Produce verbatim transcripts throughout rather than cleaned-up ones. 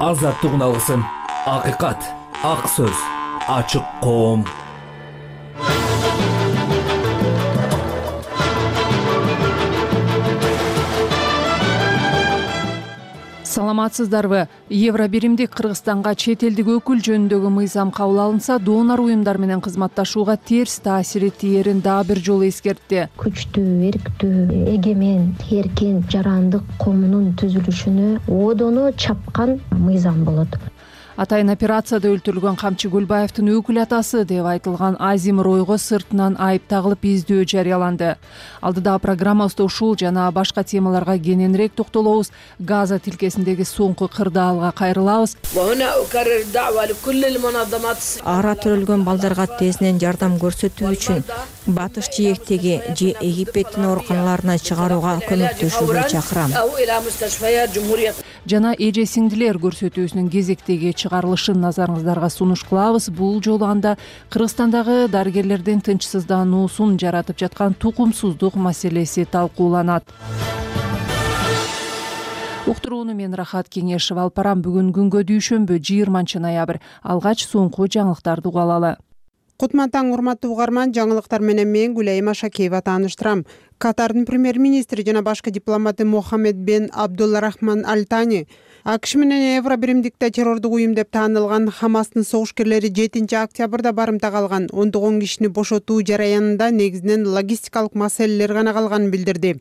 Азаттыгын алгысың. Акыйкат, ак сөз, ачык коом. Саламатсыздарбы? Евробиримдик Кыргызстанга чет элдик өкүл жөнүндөгү мыйзам кабыл алынса, донор уюмдар менен кызматташууга терс таасири тиерин дагы бир жолу эскертти. Күчтүү, эрктүү, эгемен, эркин, жарандык коомунун түзүлүшүнө одоно чапкан мыйзам болот. Атайын операцияда өлтүрүлгөн Камчы Көлбаевдин өкүл атасы деп айтылган Азим Ройго сыртынан айып тагылып издөө жарыяланды. Алдыдагы программабызда ушул жана башка темаларга кененирээк токтолобуз. Газа тилкесиндеги соңку кырдаалга кайрылабыз. Ара төрөлгөн балдарга тезинен жардам көрсөтүү үчүн батыш жээктеги же Египеттин ооруканаларына чыгарууга көмөктөшүүгө чакырам. Жана эже сиңдилер көрсөтүүсүнүн кезектеги чыгарылышын назарыңыздарга сунуш кылабыз. Бул жолу анда Кыргызстандагы дарыгерлердин тынчсыздануусун жаратып жаткан тукумсуздук маселеси талкууланат. Уктурууну мен Рахат Кеңешева алып барам. Бүгүн күнгө дүйшөмбү жыйырманчы ноябрь. Алгач соңку жаңылыктарды угуп алалы. Кутман таң, урматтуу угарман, жаңылыктар менен мен Гүлайым Ашакеева тааныштырам. Катардын премьер-министри жана башкы дипломаты Мохаммед бен Абдулрахман Аль-Тани АКШ менен Евробиримдикте террордук уюм деп таанылган Хамастын согушкерлери жетинчи октябрда барымта калган ондогон кишини бошотуу жараянында негизинен логистикалык маселелер гана калганын билдирди.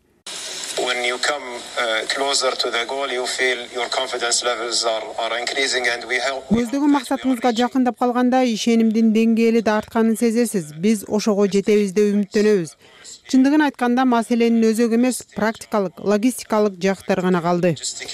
Көздөгөн максатыңызга жакындап калганда ишенимдин деңгээли да артканын сезесиз. Биз ошого жетебиз деп үмүттөнөбүз. Чындыгын айтканда, маселенин өзөгү эмес, практикалык, логистикалык жактар гана калды.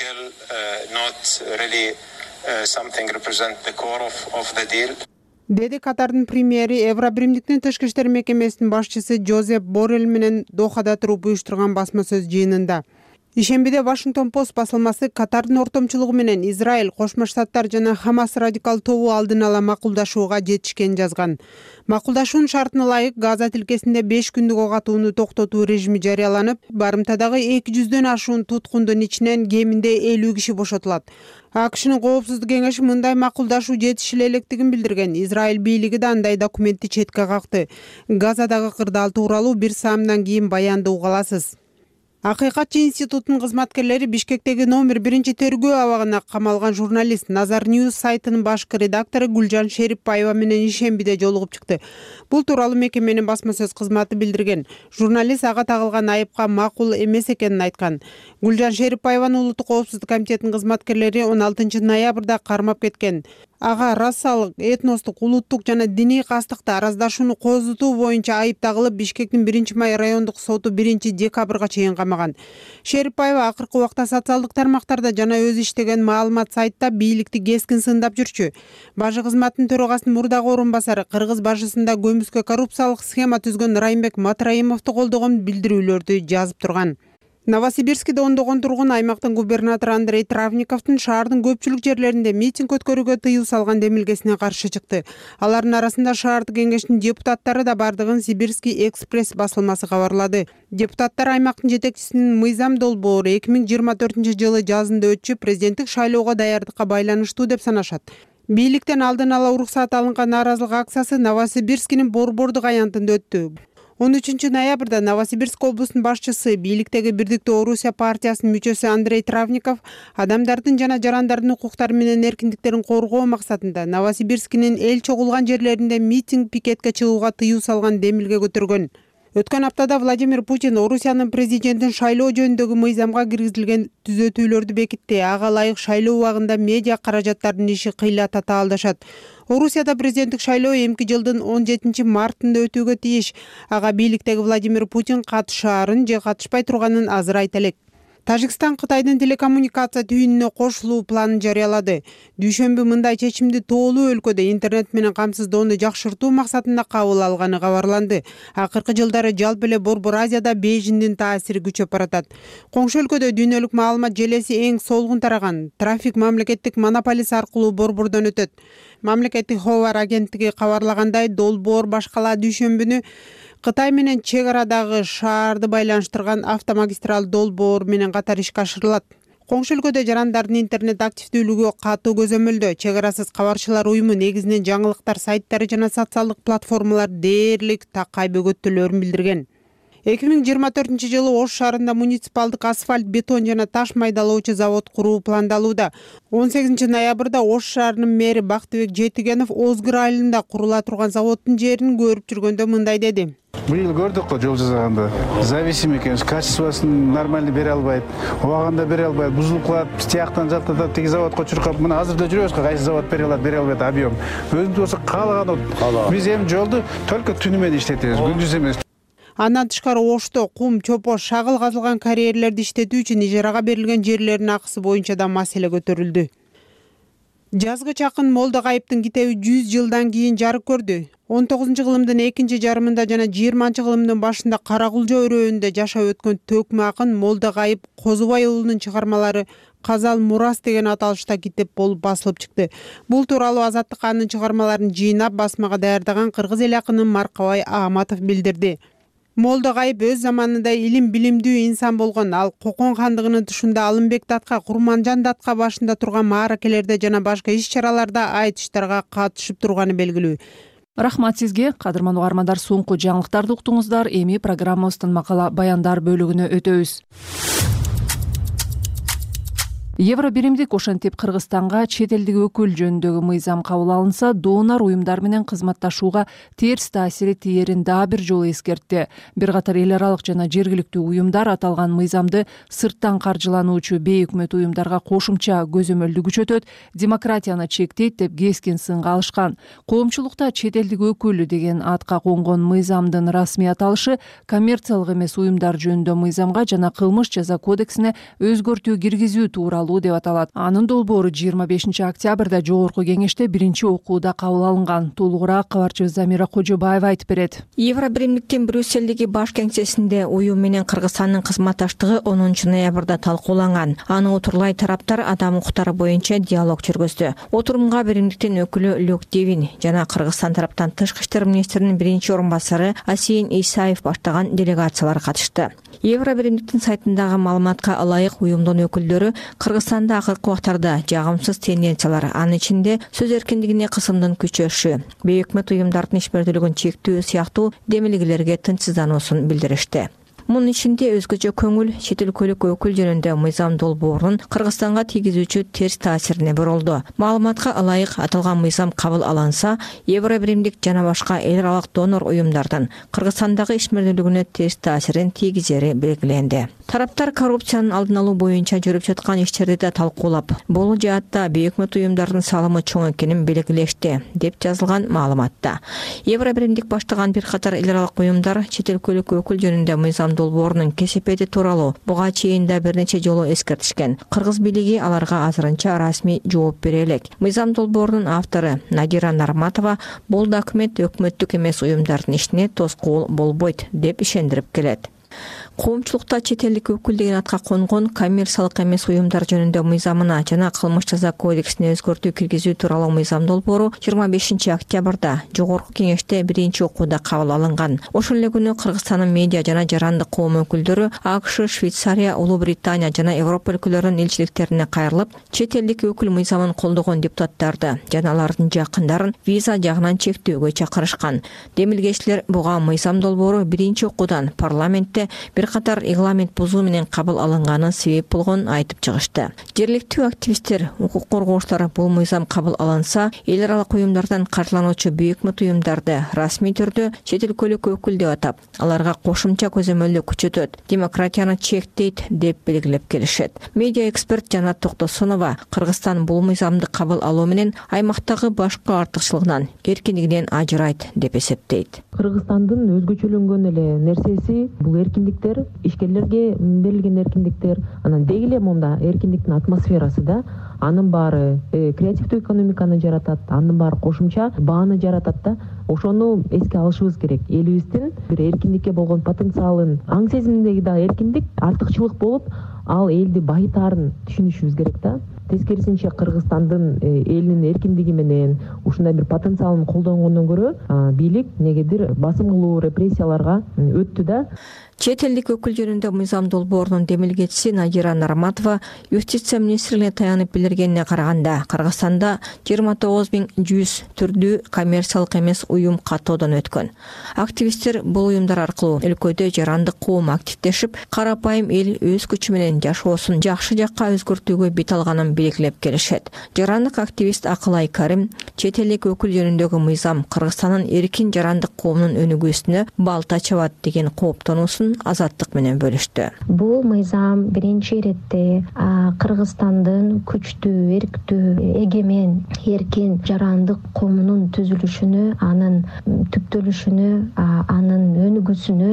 Деди Катардын премьери Евробиримдиктин тышкы иштер мекемесинин башчысы Жозеп Боррелл менен Дохада туруп уюштурган басма сөз жыйынында. Ишембиде Вашингтон Пост басылмасы Катардын ортомчулугу менен Израиль, Кошмо Штаттар жана Хамас радикал тобу алдын ала макулдашууга жетишкенин жазган. Макулдашуунун шартына ылайык Газа тилкесинде беш күндүк ок атууну токтотуу режими жарыяланып, барымтадагы эки жүздөн ашуун туткундун ичинен кеминде элүү киши бошотулат. АКШнын коопсуздук кеңеши мындай макулдашуу жетишиле электигин билдирген. Израиль бийлиги да андай документти четке какты. Газадагы кырдаал тууралуу бир саамдан кийин баянды уга аласыз. Акыйкатчы институтунун кызматкерлери Бишкектеги номер биринчи тергөө абагына камалган журналист Назар Ньюс сайтынын башкы редактору Гүлжан Шерипбаева менен ишембиде жолугуп чыкты. Бул тууралуу мекеменин басма сөз кызматы билдирген. Журналист ага тагылган айыпка макул эмес экенин айткан. Гүлжан Шерипбаеванын Улуттук коопсуздук комитетинин кызматкерлери он алтынчы ноябрда кармап кеткен. Ага расалык, этностук, улуттук жана диний кастыкта араздашууну козутуу боюнча айып тагылып, Бишкектин биринчи май райондук соту биринчи декабрга чейин камаган. Шерипбаева акыркы убакта социалдык тармактарда жана өзү иштеген маалымат сайтта бийликти кескин сындап жүрчү. Бажы кызматынын төрагасынын мурдагы орун басары Кыргыз башысында көмүскө коррупциялык схема түзгөн Райымбек Матраимовду колдогон билдирүүлөрдү жазып турган. Новосибирскиде ондогон тургун аймактын губернатору Андрей Травниковдун шаардын көпчүлүк жерлеринде митинг өткөрүүгө тыюу салган демилгесине каршы чыкты. Алардын арасында шаардык кеңештин депутаттары да бардыгын Сибирский экспресс басылмасы кабарлады. Депутаттар аймактын жетекчисинин мыйзам долбоору эки миң жыйырма төртүнчү жылы жазында өтчү президенттик шайлоого даярдыкка байланыштуу деп санашат. Бийликтен алдын ала уруксат алынган нааразылык акциясы Новосибирскинин Борбордук аянтында өттү. он үчүнчү ноябрда Новосибирск облусунун башчысы, бийликтеги Бирдиктүү Орусия партиясынын мүчөсү Андрей Травников адамдардын жана жарандардын укуктары менен эркиндиктерин коргоо максатында Новосибирскинин эл чогулган жерлеринде митинг пикетке чыгууга тыюу салган демилге көтөргөн. Өткөн аптада Владимир Путин Орусиянын президентин шайлоо жөнүндөгү мыйзамга киргизилген түзөтүүлөрдү бекитти. Ага ылайык шайлоо убагында медиа каражаттардын иши кыйла татаалдашат. Орусияда президенттик шайлоо эмки жылдын он жетинчи мартында өтүүгө тийиш. Ага бийликтеги Владимир Путин катышаарын же катышпай турганын азыр айта элек. Тажикстан Кытайдын телекоммуникация түйүнүнө кошулуу планын жарыялады. Дүйшөмбү мындай чечимди тоолуу өлкөдө интернет менен камсыздоону жакшыртуу максатында кабыл алганы кабарланды. Акыркы жылдары жалпы эле Борбор Азияда Бейжиңдин таасири күчөп баратат. Коңшу өлкөдө дүйнөлүк маалымат желеси эң солгун тараган. Трафик мамлекеттик монополист аркылуу борбордон өтөт. Мамлекеттик хабар агенттиги кабарлагандай, долбоор башкала дүйшөмбүнү Кытай менен чек арадагы шаарды байланыштырган автомагистрал долбоор менен катар ишке ашырылат. Коңшу өлкөдө жарандардын интернет активдүүлүгү катуу көзөмөлдө. Чек арасыз кабарчылар уюму негизинен жаңылыктар сайттары жана социалдык платформалар дээрлик такай бөгөттөлөрүн билдирген. эки миң жыйырма төртүнчү жылы Ош шаарында муниципалдык асфальт, бетон жана таш майдалоочу завод куруу пландалууда. он сегизинчи ноябрда Ош шаарынын мэри Бактыбек Жетигенов Озгур айылында курула турган заводдун жерин көрүп жүргөндө мындай деди. Быйыл көрдүк го жол жасаганда. Зависим экенбиз, качествосын нормально бере албайт, убагында бере албайт, бузулуп калат, тияктан жаттатат, тиги заводко чуркап, мына азыр да жүрөбүз, кайсы завод бере алат, бере албайт объем. Өзүбүз болсо каалаган. Биз эми жолду только түнү менен иштетебиз, күндүз эмес. Андан тышкары Ошто кум, чопо, шагыл казылган карьерлерди иштетүү үчүн ижарага берилген жерлердин акысы боюнча да маселе көтөрүлдү. Жазга чакын Молдо Кайыптын китеби жүз жылдан кийин жарык көрдү. он тогузунчу кылымдын экинчи жарымында жана жыйырманчы кылымдын башында Каракулжо өрөөнүндө жашап өткөн төкмө акын Молдо Кайып Козубай уулунун чыгармалары Казал Мурас деген аталышта китеп болуп басылып чыкты. Бул тууралуу Азаттык анын чыгармаларын жыйнап басмага даярдаган кыргыз эл акыны Маркабай Ааматов билдирди. Молдо Кайып өз заманында илим билимдүү инсан болгон. Ал Кокон хандыгынын тушунда Алымбек датка, Курманжан датка башында турган мааракелерде жана башка иш-чараларда айтыштарга катышып турганы белгилүү. Рахмат сизге, кадырман угармандар, соңку жаңылыктарды уктуңуздар. Эми программабыздын макала баяндар бөлүгүнө өтөбүз. Евро биримдик ошентип Кыргызстанга чет элдик өкүл жөнүндөгү мыйзам кабыл алынса, донор уюмдар менен кызматташууга терс таасири тиерин дагы бир жолу эскертти. Бир катар эл аралык жана жергиликтүү уюмдар аталган мыйзамды сырттан каржылануучу бейөкмөт уюмдарга кошумча көзөмөлдү күчөтөт, демократияны чектейт деп кескин сынга алышкан. Коомчулукта чет элдик өкүл деген атка конгон мыйзамдын расмий аталышы коммерциялык эмес уюмдар жөнүндө мыйзамга жана кылмыш жаза кодексине өзгөртүү киргизүү тууралуу деп аталат. Анын долбоору жыйырма бешинчи октябрда жогорку кеңеште биринчи окууда кабыл алынган. Толугураак кабарчыбыз Замира Кожобаева айтып берет. Евро биримдиктин Брюссельдеги баш кеңсесинде уюм менен Кыргызстандын кызматташтыгы онунчу ноябрда талкууланган. Аны отурлай тараптар адам укуктары боюнча диалог жүргүздү. Отурумга биримдиктин өкүлү Люк Девин жана Кыргызстан тараптан тышкы иштер министринин биринчи орун басары Асейин Исаев баштаган делегациялар катышты. Евро биримдиктин сайтындагы маалыматка ылайык уюмдун өкүлдөрү Кыргызстанда акыркы убактарда жагымсыз тенденциялар, анын ичинде сөз эркиндигине кысымдын күчөшү, бейөкмөт уюмдардын ишмердүүлүгүн чектөө сыяктуу демилгелерге тынчсыздануусун билдиришти. Мунун ичинде өзгөчө көңүл чет өлкөлүк өкүл жөнүндө мыйзам долбоорунун Кыргызстанга тийгизүүчү терс таасирине бурулду. Маалыматка ылайык аталган мыйзам кабыл алынса, Евро биримдик жана башка эл аралык донор уюмдардын Кыргызстандагы ишмердүүлүгүнө терс таасирин тийгизери белгиленди. Тараптар коррупциянын алдын алуу боюнча жүрүп жаткан иштерди да талкуулап, бул жаатта бейөкмөт уюмдардын салымы чоң экенин белгилешти, деп жазылган маалыматта. Евро биримдик баштаган бир катар эл аралык уюмдар чет өлкөлүк өкүл жөнүндө мыйзам долбоорунун кесепети тууралуу буга чейин да бир нече жолу эскертишкен. Кыргыз бийлиги аларга азырынча расмий жооп бере элек. Мыйзам долбоорунун автору Надира Нарматова бул документ өкмөттүк эмес уюмдардын ишине тоскоол болбойт деп ишендирип келет. Коомчулукта чет элдик өкүл деген атка конгон коммерциялык эмес уюмдар жөнүндө мыйзамына жана кылмыш жаза кодексине өзгөртүү киргизүү тууралуу мыйзам долбоору жыйырма бешинчи октябрда жогорку кеңеште биринчи окууда кабыл алынган. Ошол эле күнү Кыргызстандын медиа жана жарандык коом өкүлдөрү АКШ, Швейцария, Улуу Британия жана Европа өлкөлөрүнүн элчиликтерине кайрылып, чет элдик өкүл мыйзамын колдогон депутаттарды жана алардын жакындарын виза жагынан чектөөгө чакырышкан. Демилгечилер буга мыйзам долбоору биринчи окуудан парламентте бир катар регламент бузуу менен кабыл алынганын себеп болгонун айтып чыгышты. Жергиликтүү активисттер, укук коргоочулар бул мыйзам кабыл алынса, эл аралык уюмдардан каржылануучу бейөкмөт уюмдарды расмий түрдө чет өлкөлүк өкүл деп атап, аларга кошумча көзөмөлдү күчөтөт, демократияны чектейт деп белгилеп келишет. Медиа эксперт Жанат Токтосунова Кыргызстан бул мыйзамды кабыл алуу менен аймактагы башка артыкчылыгынан, эркиндигинен ажырайт деп эсептейт. Кыргызстандын өзгөчөлөнгөн эле нерсеси бул эркиндиктер, ишкерлерге берилген эркиндиктер, анан деги эле монда эркиндиктин атмосферасы да, анын баары э, креативдүү экономиканы жаратат, анын баары кошумча бааны жаратат да. Ошону эске алышыбыз керек. Элибиздин бир эркиндикке болгон потенциалын, аң сезиминдеги да эркиндик артыкчылык болуп, ал элди байытаарын түшүнүшүбүз керек да. Тескерисинче Кыргызстандын элинин эркиндиги менен ушундай бир потенциалын колдонгондон көрө бийлик негедир басым кылуу, репрессияларга өттү да. Чет элдик өкүл жөнүндө мыйзам долбоорунун демилгечиси Надира Нарматова юстиция министрлигине таянып билдиргенине караганда, Кыргызстанда жыйырма тогуз миң жүз түрдүү коммерциялык эмес уюм каттоодон өткөн. Активисттер бул уюмдар аркылуу өлкөдө жарандык коом активдешип, карапайым эл өз күчү менен жашоосун жакшы жакка өзгөртүүгө бет алганын белгилеп келишет. Жарандык активист Акылай Карим чет элдик өкүл жөнүндөгү мыйзам Кыргызстандын эркин жарандык коомунун өнүгүүсүнө балта чабат деген кооптонуусун Азаттык менен бөлүштү. Бул мыйзам биринчи иретте Кыргызстандын күчтүү, эрктүү, эгемен, эркин жарандык коомунун түзүлүшүнө, анын түптөлүшүнө, анын өнүгүүсүнө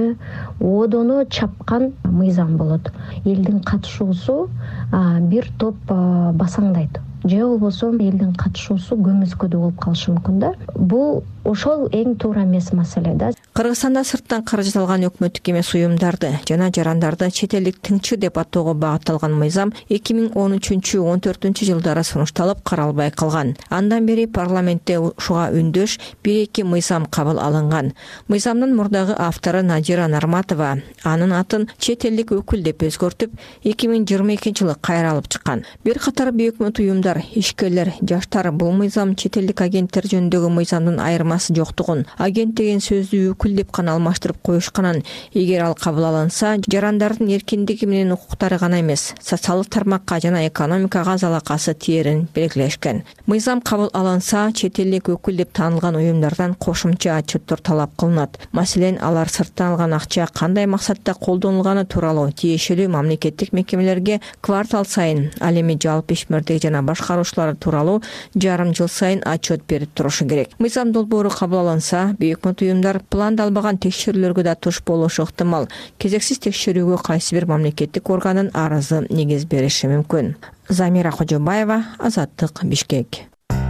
одоно чапкан мыйзам болот. Элдин катышуусу бир топ басаңдайт. Же болбосо элдин катышуусу көмүскөдө болуп калышы мүмкүн да. Бул ошол эң туура эмес маселе да. Кыргызстанда сырттан каражат алган өкмөттүк эмес уюмдарды жана жарандарды чет элдик тыңчы деп атоого багытталган мыйзам эки миң он үчүнчү — он төртүнчү жылдары сунушталып каралбай калган. Андан бери парламентте ушуга үндөш бир эки мыйзам кабыл алынган. Мыйзамдын мурдагы автору Надира Нарматова анын атын чет элдик өкүл деп өзгөртүп, эки миң жыйырма экинчи жылы кайра алып чыккан. Бир катар бейөкмөт уюмдар, ишкерлер, жаштар бул мыйзам чет элдик агенттер жөнүндөгү мыйзамдын айырмасы жоктугун, агент деген сөздү өкүл деп гана алмаштырып коюшканын, эгер ал кабыл алынса, жарандардын эркиндиги менен укуктары гана эмес, социалдык тармакка жана экономикага залакасы тиерин белгилешкен. Мыйзам кабыл алынса, чет элдик өкүл деп таанылган уюмдардан кошумча отчеттор талап кылынат. Маселен, алар сырттан алган акча кандай максатта колдонулганы тууралуу тиешелүү мамлекеттик мекемелерге квартал сайын, ал эми жалпы ишмердик жана башкаруучулар тууралуу жарым жыл сайын отчет берип турушу керек. Мыйзам долбоору кабыл алынса, бейөкмөт уюмдар пландалбаган текшерүүлөргө да туш болушу ыктымал. Кезексиз текшерүүгө кайсы бир мамлекеттик органдын арызы негиз бериши мүмкүн. Замира Кожобаева, Азаттык, Бишкек.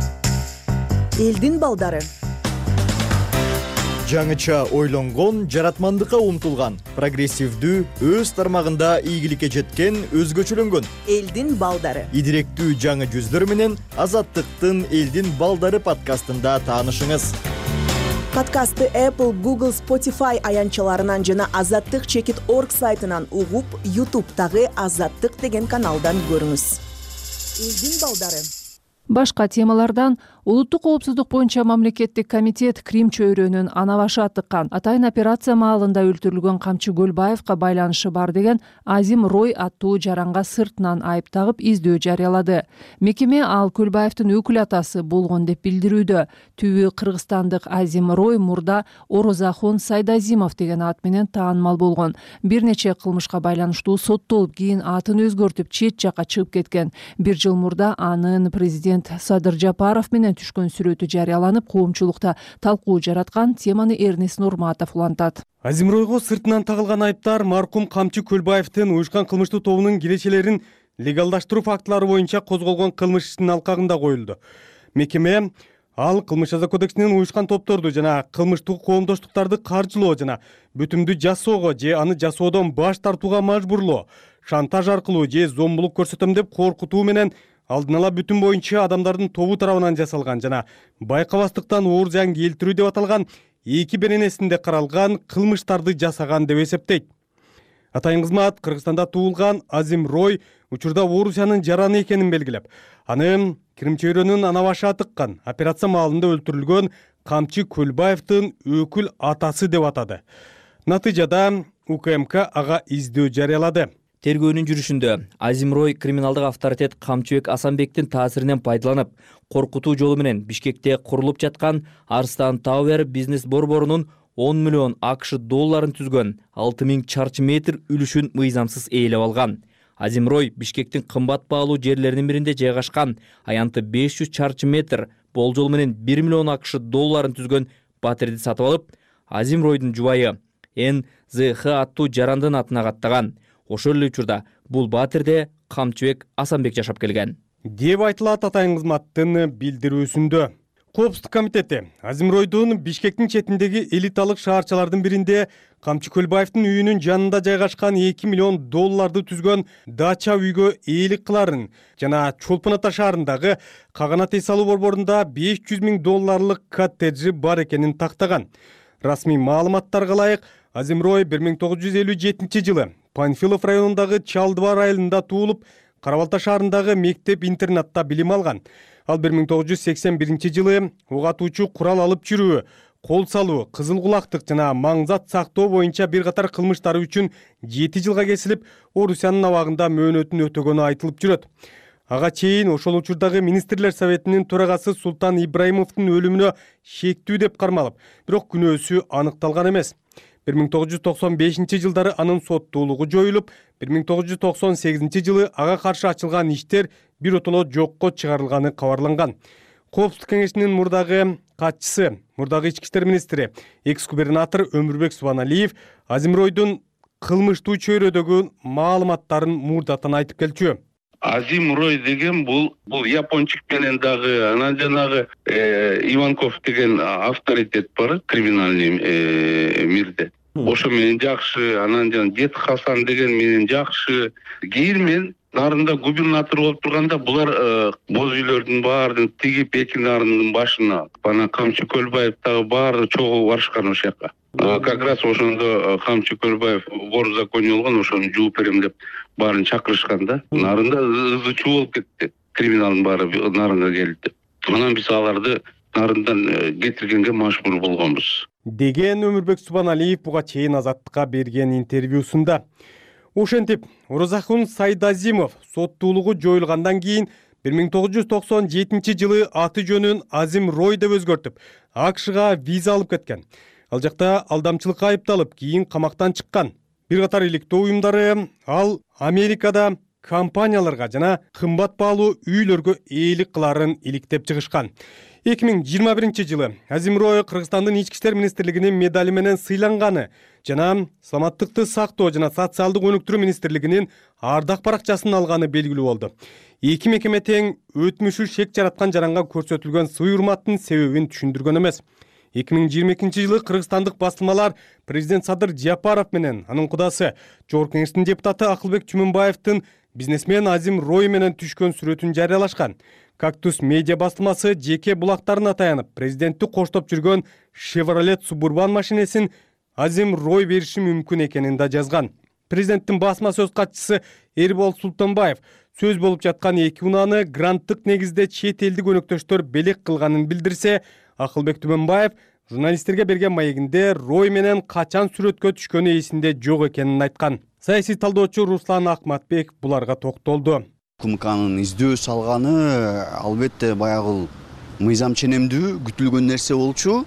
Элдин балдары. Жаңыча ойлонгон, жаратмандыкка умтулган, прогрессивдүү, өз тармагында ийгиликке жеткен, өзгөчөлөнгөн элдин балдары. Идиректүү жаңы жүздөр менен Азаттыктын Элдин балдары подкастында таанышыңыз. Подкастты Apple, Google, Spotify аянчаларынан жана азаттык чекит точка орг сайтынан угуп, YouTube'дагы Азаттык деген каналдан көрүңүз. Элдин балдары. Башка темалардан улуттук коопсуздук боюнча мамлекеттик комитет Крим чөйрөнүн ана башы атыккан атайын операция маалында өлтүрүлгөн Камчы Көлбаевка байланышы бар деген Азим Рой аттуу жаранга сыртынан айып тагып издөө жарыялады. Мекеме ал Көлбаевдин өкүл атасы болгон деп билдирүүдө. Түбү кыргызстандык Азим Рой мурда Орозахон Сайдазимов деген ат менен таанымал болгон. Бир нече кылмышка байланыштуу соттолуп, кийин атын өзгөртүп чет жакка чыгып кеткен. Бир жыл мурда анын президент Садыр Жапаров менен түшкөн сүрөтү жарыяланып, коомчулукта талкуу жараткан. Теманы Эрнест Нурматов улантат. Азим Ройго сыртынан тагылган айыптар маркум Камчы Көлбаевдин уюшкан кылмыштуу тобунун кирешелерин легалдаштыруу фактылары боюнча козголгон кылмыш ишинин алкагында коюлду. Мекеме ал кылмыш жаза кодексинин уюшкан топторду жана кылмыштуу коомдоштуктарды каржылоо жана бүтүмдү жасоого же аны жасоодон баш тартууга мажбурлоо, шантаж аркылуу же зомбулук көрсөтөм деп коркутуу менен алдын ала бүтүм боюнча адамдардын тобу тарабынан жасалган жана байкабастыктан оор зыян келтирүү деп аталган эки беренесинде каралган кылмыштарды жасаган деп эсептейт. Атайын кызмат Кыргызстанда туулган Азим Рой учурда Орусиянын жараны экенин белгилеп, аны Крим чөйрөнүн ана башы атыккан операция маалында өлтүрүлгөн Камчы Көлбаевдин өкүл атасы деп атады. Натыйжада УКМК ага издөө жарыялады. Тергөөнүн жүрүшүндө Азим Рой криминалдык авторитет Камчыбек Асанбектин таасиринен пайдаланып, коркутуу жолу менен Бишкекте курулуп жаткан Арстан Тауэр бизнес борборунун он миллион АКШ долларын түзгөн алты миң чарчы метр үлүшүн мыйзамсыз ээлеп алган. Азим Рой Бишкектин кымбат баалуу жерлеринин биринде жайгашкан аянты беш жүз чарчы метр болжол менен бир миллион АКШ долларын түзгөн батирди сатып алып, Азим Ройдун жубайы Н З Х аттуу жарандын атына каттаган. Ошол эле учурда бул батирде Камчыбек Асанбек жашап келген деп айтылат атайын кызматтын билдирүүсүндө. Коопсуздук комитети Азим Ройдун Бишкектин четиндеги элиталык шаарчалардын биринде Камчы Көлбаевдин үйүнүн жанында жайгашкан эки миллион долларды түзгөн дача үйгө ээлик кыларын жана Чолпон Ата шаарындагы Каганат эс алуу борборунда беш жүз миң долларлык коттеджи бар экенин тактаган. Расмий маалыматтарга ылайык, Азимрой бир миң тогуз жүз элүү жетинчи жылы Панфилов районундагы Чалдыбар айылында туулуп, Кара Балта шаарындагы мектеп-интернатта билим алган. Ал бир миң тогуз жүз сексен биринчи жылы ок атуучу курал алып жүрүү, кол салуу, кызыл кулактык жана маңзат сактоо боюнча бир катар кылмыштары үчүн жети жылга кесилип, Орусиянын абагында мөөнөтүн өтөгөнү айтылып жүрөт. Ага чейин ошол учурдагы министрлер советинин төрагасы Султан Ибраимовдун өлүмүнө шектүү деп кармалып, бирок күнөөсү аныкталган эмес. бир миң тогуз жүз токсон бешинчи жылдары анын соттуулугу жоюлуп, бир миң тогуз жүз токсон сегизинчи жылы ага каршы ачылган иштер биротоло жокко чыгарылганы кабарланган. Коопсуздук кеңешинин мурдагы катчысы, мурдагы ички иштер министри, экс-губернатор Өмүрбек Субаналиев Азимройдун кылмыштуу чөйрөдөгү маалыматтарын мурдатан айтып келчү. Азимрой деген бул бул япончук менен дагы анан жанагы Иванков деген авторитет бар криминальный мирде. Ошо менен жакшы, анан жана Дед Хасан деген менен жакшы. Кийин мен нарында губернатор болуп турганда булар боз үйлөрдүн баарын тигип эки нарындын башына, ана Камчы Көлбаев дагы баары чогуу барышкан ошол жака. Как раз ошондо Камчы Көлбаев вор в законе болгон, ошону жууп берем деп баарын чакырышкан да. Нарында ызы чуу болуп кетти. Криминалдын баары нарынга келди. Анан биз аларды нарындан кетиргенге мажбур болгонбуз. Деген Өмүрбек Субаналиев буга чейин Азаттыкка берген интервьюсунда. Ошентип, Оразакун Сайдазимов соттуулугу жоюлгандан кийин бир миң тогуз жүз токсон жетинчи жылы аты жөнүн Азимрой деп өзгөртүп, АКШга виза алып кеткен. Ал жакта алдамчылыкка айыпталып, кийин камактан чыккан. Бир катар иликтөө уюмдары ал Америкада компанияларга жана кымбат баалуу үйлөргө ээлик кыларын иликтеп чыгышкан. эки миң жыйырма биринчи жылы Азимрой Кыргызстандын ички иштер министрлигинин медали менен сыйланганы жана саламаттыкты сактоо жана социалдык өнүктүрүү министрлигинин ардак баракчасын алганы белгилүү болду. Эки мекеме тең өтмүшү шек жараткан жаранга көрсөтүлгөн сый урматтын себебин түшүндүргөн эмес. эки миң жыйырма экинчи жылы кыргызстандык басылмалар президент Садыр Жапаров менен анын кудасы Жогорку Кеңештин депутаты Акылбек Түмөнбаевдин бизнесмен Азимрой менен түшкөн сүрөтүн жарыялашкан. Кактус медиа басылмасы жеке булактарына таянып, президентти коштоп жүргөн Chevrolet Suburban машинесин Азимрой бериши мүмкүн экенин да жазган. Президенттин басма сөз катчысы Эрбол Султанбаев сөз болуп жаткан эки унааны гранттык негизде чет элдик өнөктөштөр белек кылганын билдирсе, Акылбек Түмөнбаев журналисттерге берген маегинде Рой менен качан сүрөткө түшкөнү эсинде жок экенин айткан. Саясий талдоочу Руслан Акматбек буларга токтолду. УКМКнын издөө салганы албетте баягы мыйзам ченемдүү күтүлгөн нерсе болчу.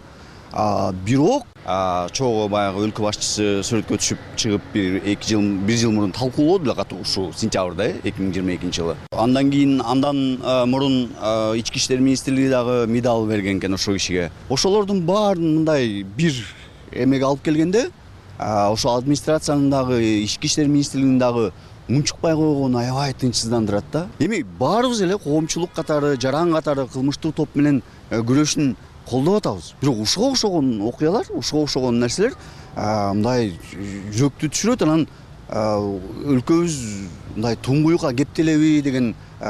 Бирок чогуу баягы өлкө башчысы сүрөткө түшүп чыгып бир эки жыл бир жыл мурун талкуулоду эле катуу ушул сентябрда эки миң жыйырма экинчи жылы. Андан кийин андан мурун ички иштер министрлиги дагы медал берген экен ошол кишиге. Ошолордун баарын мындай бир эмеге алып келгенде ошол администрациянын дагы ички иштер министрлигинин дагы унчукпай койгону аябай тынчсыздандырат да. Эми баарыбыз эле коомчулук катары, жаран катары кылмыштуу топ менен күрөшүн колдоп атабыз. Бирок ушуга окшогон окуялар, ушуга окшогон нерселер мындай жүрөктү түшүрөт, анан өлкөбүз мындай туңгуюкка кептелеби деген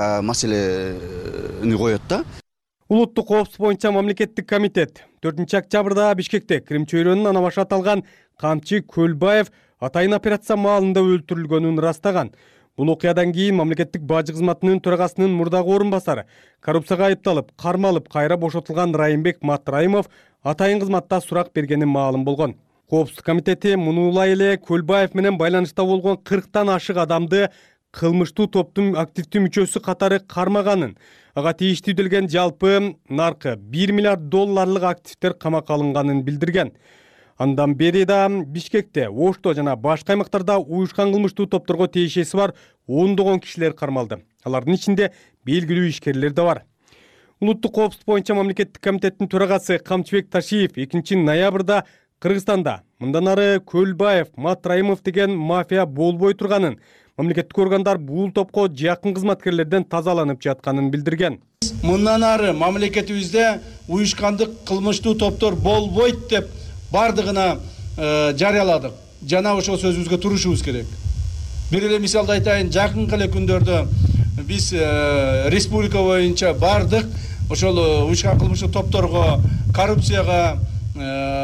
маселени коет да. Улуттук коопсуздук боюнча мамлекеттик комитет төртүнчү октябрда Бишкекте Крим чөйрөнүн ана башы аталган Камчы Көлбаев атайын операция маалында өлтүрүлгөнүн ырастаган. Бул окуядан кийин мамлекеттик бажы кызматынын төрагасынын мурдагы орун басары коррупцияга айыпталып, кармалып, кайра бошотулган Райымбек Матраимов атайын кызматта сурак бергени маалым болгон. Коопсуздук комитети мунулай эле Көлбаев менен байланышта болгон кырктан ашык адамды кылмыштуу топтун активдүү мүчөсү катары кармаганын, ага тийиштүү делген жалпы наркы бир миллиард долларлык активдер камакка алынганын билдирген. Андан бери да Бишкекте, Ошто жана башка аймактарда уюшкан кылмыштуу топторго тиешеси бар ондогон кишилер кармалды. Алардын ичинде белгилүү ишкерлер да бар. Улуттук коопсуздук боюнча мамлекеттик комитеттин төрагасы Камчыбек Ташиев экинчи ноябрда Кыргызстанда мындан ары Көлбаев, Матраимов деген мафия болбой турганын, мамлекеттик органдар бул топко жакын кызматкерлерден тазаланып жатканын билдирген. Мындан ары мамлекетибизде уюшкандык кылмыштуу топтор болбойт деп бардыгына жарыяладык. Жана ошол сөзүбүзгө турушубуз керек. Бир эле мисалды айтайын, жакынкы эле күндөрдө биз республика боюнча бардык ошол уюшкан кылмыштуу топторго, коррупцияга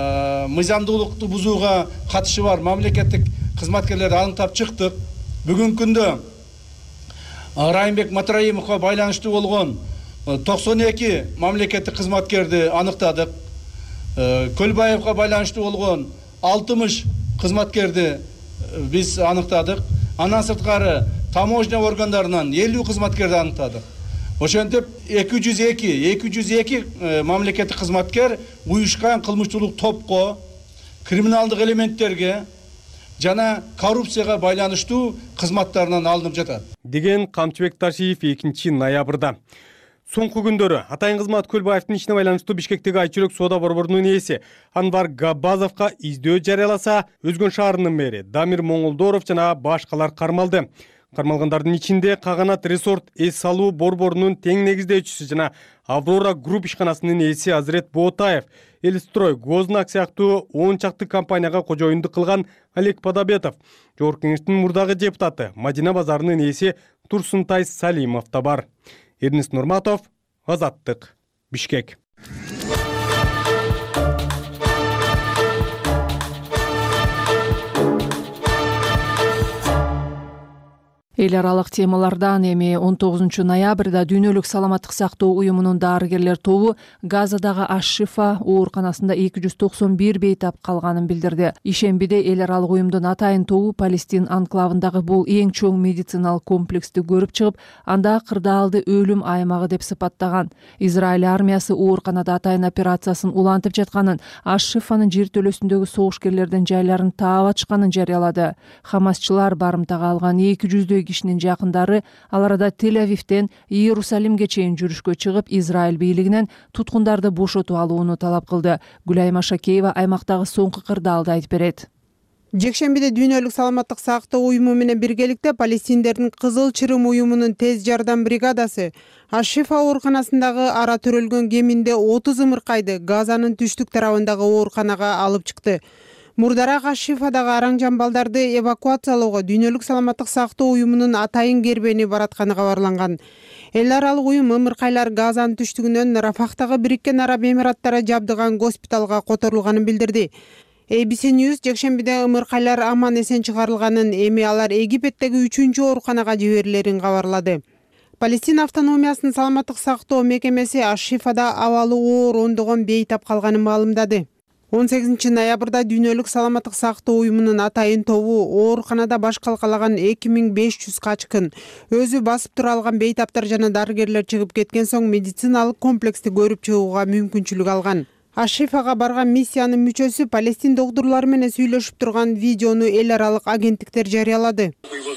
мыйзамдуулукту бузууга катышы бар мамлекеттик кызматкерлерди аныктап чыктык. Бүгүнкү күндө Райымбек Матраимовго байланыштуу болгон токсон эки мамлекеттик кызматкерди аныктадык. Көлбаевга байланыштуу болгон алтымыш кызматкерди биз аныктадык. Андан сырткары таможня органдарынан элүү кызматкерди аныктадык. Ошентип эки жүз эки эки жүз эки мамлекеттик кызматкер уюшкан кылмыштуулук топко, криминалдык элементтерге жана коррупцияга байланыштуу кызматтарынан алынып жатат деген Камчыбек Ташиев экинчи ноябрда. Соңку күндөрү атайын кызмат Көлбаевдин ишине байланыштуу Бишкектеги Айчүрөк соода борборунун ээси Анвар Габбазовго издөө жарыяласа, Өзгөн шаарынын мэри Дамир Моңолдоров жана башкалар кармалды. Кармалгандардын ичинде Каганат Resort эс салуу борборунун тең негиздөөчүсү жана Аврора Групп ишканасынын ээси Азирет Боотаев, Элстрой, Гознак сыяктуу он чакты компанияга кожоюндук кылган Олег Подобетов, Жогорку Кеңештин мурдагы депутаты Мадина базарынын ээси Турсунтай Салимов да бар. Эрнест Нурматов, Азаттык, Бишкек. Эл аралык темалардан эми он тогузунчу ноябрда Дүйнөлүк саламаттык сактоо уюмунун дарыгерлер тобу Газадагы Аш-Шифа ооруканасында эки жүз токсон бир бейтап калганын билдирди. Ишембиде эл аралык уюмдун атайын тобу Палестин анклавындагы бул эң чоң медициналык комплексти көрүп чыгып, анда кырдаалды өлүм аймагы деп сыпаттаган. Израиль армиясы ооруканада атайын операциясын улантып жатканын, Аш-Шифанын жертөлөсүндөгү согушкерлердин жайларын таап ачканын жарыялады. Хамасчылар барымтага алган эки жүздөй кишинин жакындары ал арада Тель-Авивден Иерусалимге чейин жүрүшкө чыгып, Израиль бийлигинен туткундарды бошотуп алууну талап кылды. Гүлайма Шакеева аймактагы соңку кырдаалды айтып берет. Жекшембиде Дүйнөлүк саламаттык сактоо уюму менен биргеликте Палестиндердин Кызыл Чырым уюмунун тез жардам бригадасы Аш-Шифа ооруканасындагы ара төрөлгөн кеминде отуз ымыркайды Газанын түштүк тарабындагы ооруканага алып чыкты. Мурдараак Аш-Шифадагы араң балдарды эвакуациялоого Дүйнөлүк саламаттык сактоо уюмунун атайын кербени баратканы кабарланган. Эл аралык уюм ымыркайлар Газанын түштүгүнөн Рафахтагы Бириккен Араб Эмираттары жабдыган госпиталга которулганын билдирди. эй би си News жекшембиде ымыркайлар аман эсен чыгарылганын, эми алар Египеттеги үчүнчү ооруканага жиберилерин кабарлады. Палестин автономиясынын саламаттык сактоо мекемеси Аш-Шифада абалы оор ондогон бейтап калганын маалымдады. он сегизинчи ноябрда Дүйнөлүк саламаттык сактоо уюмунун атайын тобу ооруканада баш калкалаган эки миң беш жүз качкын, өзү басып тура алган бейтаптар жана дарыгерлер чыгып кеткен соң медициналык комплексти көрүп чыгууга мүмкүнчүлүк алган. Аш-Шифага барган миссиянын мүчөсү Палестин докторлору менен сүйлөшүп турган видеону эл аралык агенттиктер жарыялады.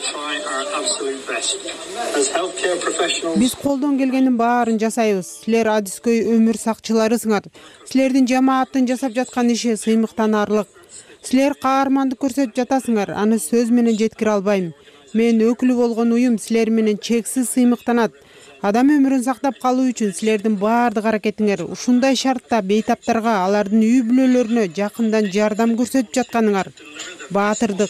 Биз колдон келгенин баарын жасайбыз. Силер адискөй өмүр сакчыларысыңар. Силердин жамааттын жасап жаткан иши сыймыктанаарлык. Силер каармандык көрсөтүп жатасыңар, аны сөз менен жеткире албайм. Мен өкүлү болгон уюм силер менен чексиз сыймыктанат. Адам өмүрүн сактап калуу үчүн силердин баардык аракетиңер ушундай шартта бейтаптарга, алардын үй бүлөлөрүнө жакындан жардам көрсөтүп жатканыңар баатырдык,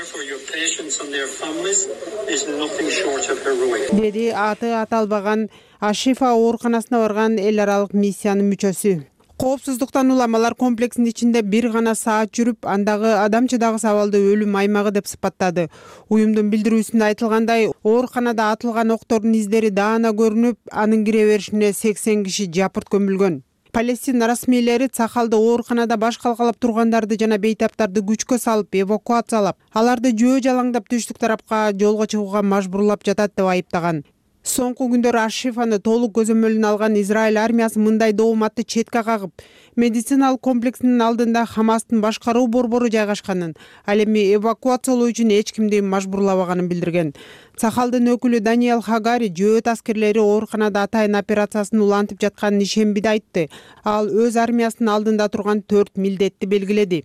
деди аты аталбаган Аш-Шифа ооруканасына барган эл аралык миссиянын мүчөсү. Коопсуздуктан улам алар комплекстин ичинде бир гана саат жүрүп, андагы адамчыдагы абалды өлүм аймагы деп сыпаттады. Уюмдун билдирүүсүндө айтылгандай, ооруканада атылган октордун издери даана көрүнүп, анын кире беришине сексен киши жапырт көмүлгөн. Палестин расмийлери Цахалда ооруканада баш калкалап тургандарды жана бейтаптарды күчкө салып, эвакуациялап, аларды жөө жалаңдап түштүк тарапка жолго чыгууга мажбурлап жатат деп айыптаган. Соңку күндөрү Аш-Шифаны толук көзөмөлүнө алган Израиль армиясы мындай дооматты четке кагып, медициналык комплексинин алдында Хамастын башкаруу борбору жайгашканын, ал эми эвакуациялоо үчүн эч кимди мажбурлабаганын билдирген. Цахалдын өкүлү Даниэл Хагари жөөт аскерлери ооруканада атайын операциясын улантып жатканын ишембиде айтты. Ал өз армиясынын алдында турган төрт милдетти белгиледи.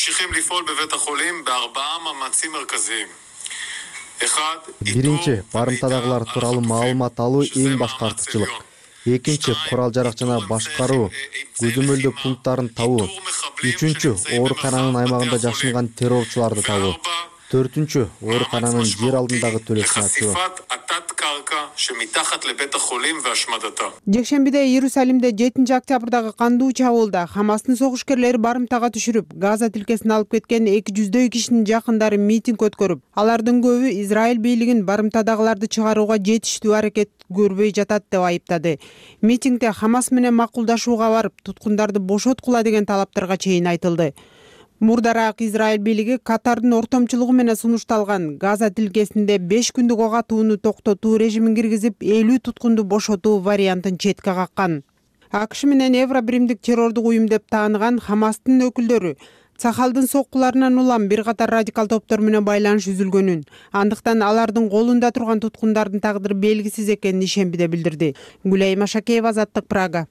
Биринчи, барымтадагылар тууралуу маалымат алуу эң башкы артыкчылык. Экинчи, курал жарак жана башкаруу, көзөмөлдөө пункттарын табуу. Үчүнчү, оорукананын аймагында жашынган террорчуларды табуу. Төртүнчү, оорукананын жер алдындагы төлөсүн ачуу. жекшембиде Иерусалимде жетинчи октябрдагы кандуу чабуулда Хамастын согушкерлери барымтага түшүрүп, Газа тилкесин алып кеткен эки жүздөй кишинин жакындары митинг өткөрүп, алардын көбү Израиль бийлигин барымтадагыларды чыгарууга жетиштүү аракет көрбөй жатат деп айыптады. Митингде Хамас менен макулдашууга барып, туткундарды бошоткула деген талаптарга чейин айтылды. Мурдараак Израиль бийлиги Катардын ортомчулугу менен сунушталган Газа тилкесинде беш күндүк ок атууну токтотуу режимин киргизип, элүү туткунду бошотуу вариантын четке каккан. АКШ менен Евробиримдик террордук уюм деп тааныган Хамастын өкүлдөрү Цахалдын соккуларынан улам бир катар радикал топтор менен байланыш үзүлгөнүн, андыктан алардын колунда турган туткундардын тагдыры белгисиз экенин ишембиде билдирди. Гүлай Машакеева, Азаттык, Прага.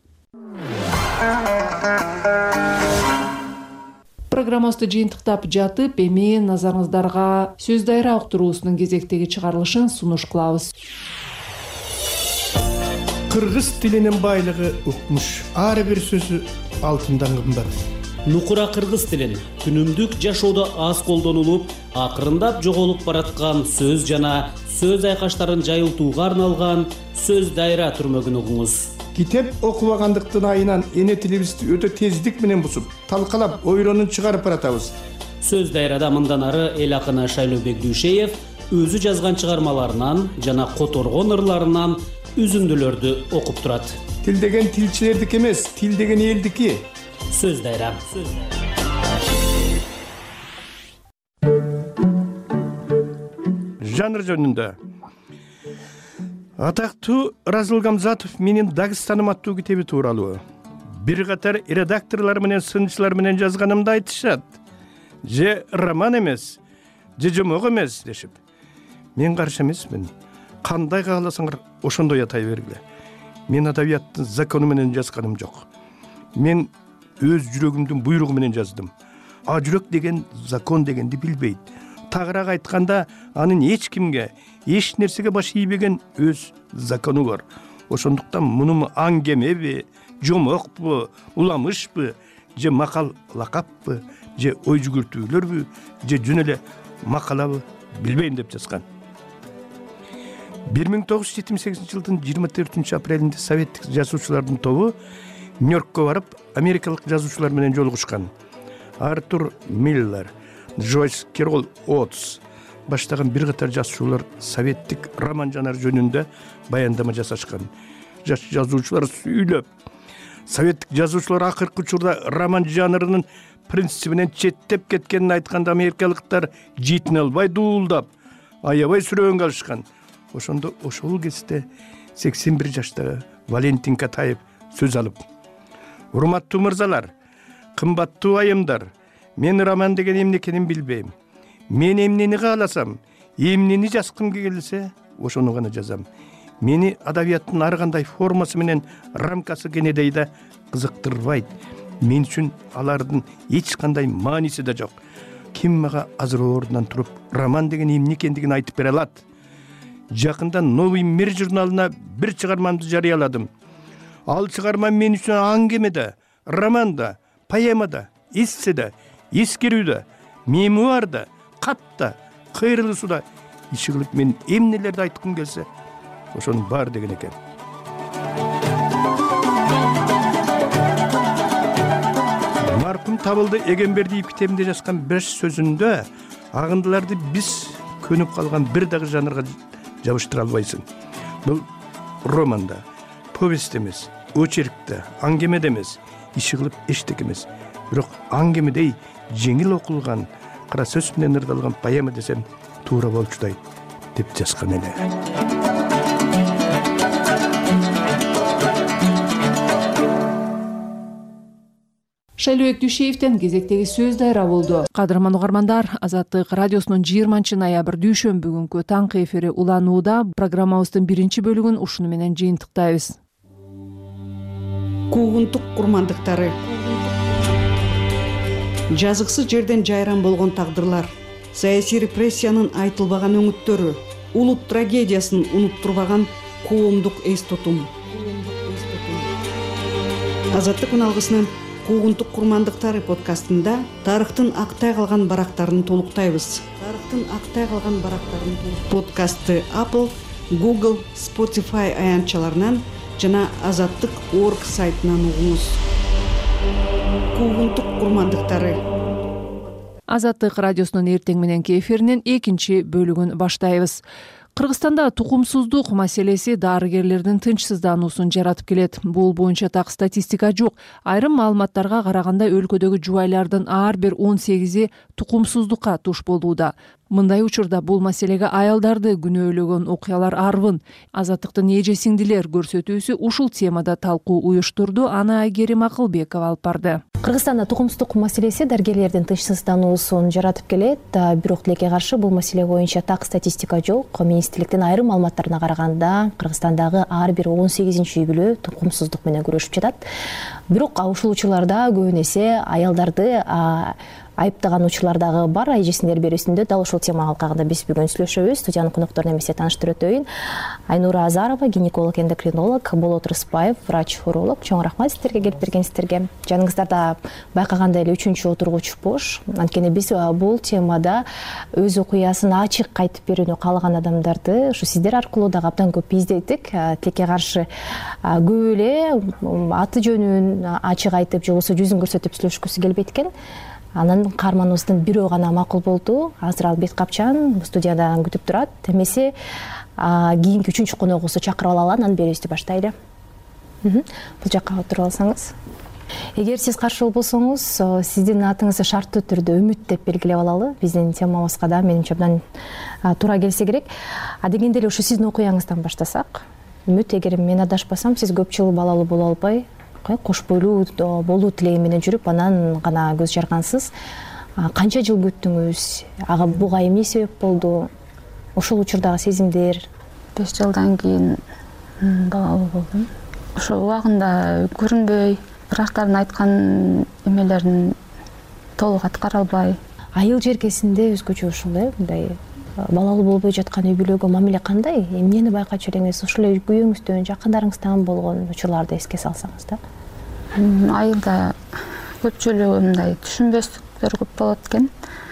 Программабызды жыйынтыктап жатып, эми назарыңыздарга сөз дайра уктуруусунун кезектеги чыгарылышын сунуш кылабыз. Кыргыз тилинин байлыгы укмуш. Ар бир сөзү алтындан кымбат. Нукура кыргыз тилин күнүмдүк жашоодо аз колдонулуп, акырындап жоголуп бараткан сөз жана сөз айкаштарын жайылтууга арналган сөз дайра түрмөгүн угуңуз. Китеп окубагандыктын айынан эне тилибизди өтө тездик менен бусуп, талкалап, ойронун чыгарып баратабыз. Сөз дайрада мындан ары эл акыны Шайлообек Дүйшеев өзү жазган чыгармаларынан жана которгон ырларынан үзүндүлөрдү окуп турат. Тил деген тилчилердики эмес, тил деген элдики. Сөз дайра. Жанр жөнүндө атактуу Разыл Гамзатов менин Дагыстаным аттуу китеби тууралуу бир катар редакторлор менен сынчылар менен жазганымды айтышат. Же роман эмес, же жомок эмес дешип. Мен каршы эмесмин. Кандай кааласаңар ошондой атай бергиле. Мен адабияттын закону менен жазганым жок. Мен өз жүрөгүмдүн буйругу менен жаздым. А жүрөк деген закон дегенди билбейт. Тагыраак айтканда, анын эч кимге, эч нерсеге баш ийбеген өз закону бар. Ошондуктан мунун аңгемеби, жомокпу, уламышпы, же макал лакаппы, же ой жүгүртүүлөрбү, же жөн эле макалабы билбейм деп жазган. бир миң тогуз жүз жетимиш сегизинчи жылдын жыйырма төртүнчү апрелинде советтик жазуучулардын тобу Нью-Йоркко барып, америкалык жазуучулар менен жолугушкан. Артур Миллер, Джойс Керол Оутс баштаган бир катар жазуучулар советтик роман жанр жөнүндө баяндама жасашкан. Жаш жазуучулар сүйлөп, советтик жазуучулар акыркы учурда роман жанрынын принцибинен четтеп кеткенин айтканда, америкалыктар житине албай дуулдап, аябай сүрөөнгө алышкан. Ошондо ошол кезде сексен бир жаштагы Валентин Катаев сөз алып: урматтуу мырзалар, кымбаттуу айымдар, мен роман деген эмне экенин билбейм. Мен эмнени кааласам, эмнени жазгым келсе, ошону гана жазам. Мени адабияттын ар кандай формасы менен рамкасы кенедей да кызыктырбайт. Мен үчүн алардын эч кандай мааниси да жок. Ким мага азыр ордунан туруп роман деген эмне экендигин айтып бере алат? Жакында Новый мир журналына бир чыгармамды жарыяладым. Ал чыгарма мен үчүн аңгеме да, роман да, поэма да, эссе да, эскерүү да, мемуар да, кат да, кыйрылышуу да, иши кылып мен эмнелерди айткым келсе, ошонун бар деген экен. Маркум Табылды Эгембердиев китебинде жазган беш сөзүндө агындыларды биз көнүп калган бир дагы жанрга жабыштыра албайсың. Бул романда, повесть эмес, очеркте, аңгемеде эмес, иши кылып эчтеке эмес. Бирок аңгемедей жеңил окулган, кара сөз менен ырдалган поэма десем туура болчудай деп жазган эле. Шайлообек Дүйшеевден кезектеги сөз дайра болду. Кадырман угармандар, Азаттык радиосунун жыйырманчы ноябрь дүйшөмбү күнкү таңкы эфири уланууда. Программабыздын биринчи бөлүгүн ушуну менен жыйынтыктайбыз. Куугунтук курмандыктары, жазыксыз жерден жайран болгон тагдырлар, саясий репрессиянын айтылбаган өңүттөрү, улут трагедиясын унуттурбаган коомдук эс тутум. Азаттык үналгысынын Куугунтук курмандыктары подкастында тарыхтын актай калган барактарын толуктайбыз. Тарыхтын актай калган барактарын подкастты Apple, Google, Spotify аянтчаларынан жана азаттык точка орг сайтынан угуңуз. Куугунтук курмандыктары. Азаттык радиосунун эртең мененки эфиринин экинчи бөлүгүн баштайбыз. Кыргызстанда тукумсуздук маселеси дарыгерлердин тынчсыздануусун жаратып келет. Бул боюнча так статистика жок. Айрым маалыматтарга караганда өлкөдөгү жубайлардын ар бир он сегизи тукумсуздукка туш болууда. Мындай учурда бул маселеге аялдарды күнөөлөгөн окуялар арбын. Азаттыктын эже сиңдилер көрсөтүүсү ушул темада талкуу уюштурду. Аны Айгерим Акылбекова алып барды. Кыргызстанда тукумсуздук маселеси дарыгерлердин тынчсыздануусун жаратып келет. Бирок тилекке каршы бул маселе боюнча так статистика жок. Министрликтин айрым маалыматтарына караганда Кыргызстандагы ар бир он сегизинчи үй бүлө тукумсуздук менен күрөшүп жатат. Бирок ушул учурларда көбүн эсе аялдарды айыптаган учурлар дагы бар. Эже сиңдилер берүүсүндө дал ушул тема алкагында биз бүгүн сүйлөшөбүз. Студиянын конокторуна эмесе тааныштырып өтөйүн. Айнура Азарова, гинеколог, эндокринолог, Болот Рыспаев, врач-уролог. Чоң рахмат сиздерге келип бергениңиздерге. Жаныңыздарда байкагандай эле үчүнчү отургуч бош. Анткени биз бул темада өз окуясын ачык кайтып берүүнү каалаган адамдарды ушу сиздер аркылуу дагы абдан көп издедик. Тилекке каршы көп эле аты жөнүн ачык айтып, же болбосо жүзүн көрсөтүп сүйлөшкүсү келбейт экен. Анан каарманыбыздын бирөө гана макул болду. Азыр ал бет капчан студияда күтүп турат. Эмесе кийинки үчүнчү коногубузду чакырып алалы, анан берүүбүздү баштайлы. Бул жакка отуруп алсаңыз. Эгер сиз каршы болбосоңуз, сиздин атыңызды шарттуу түрдө Үмүт деп белгилеп алалы. Биздин темабызга да менимче абдан туура келсе керек. А дегенде эле ушу сиздин окуяңыздан баштасак. Үмүт, эгер мен адашпасам, сиз көп жыл балалуу боло албай, кош бойлуу болуу тилеги менен жүрүп, анан гана көз жаргансыз. Канча жыл күттүңүз? Ага буга эмне себеп болду? Ошол учурдагы сезимдер? беш жылдан кийин балалуу болдум. Ошол убагында көрүнбөй, врачтардын айткан эмелерин толук аткара албай. Айыл жеркесинде өзгөчө ушул э, мындай балалуу болбой жаткан үй бүлөгө мамиле кандай? Эмнени байкачу элеңиз? Ушул эле күйөөңүздөн, жакындарыңыздан болгон учурларды эске салсаңыз да. Айылда көпчүлүгү мындай түшүнбөстүктөр көп болот экен.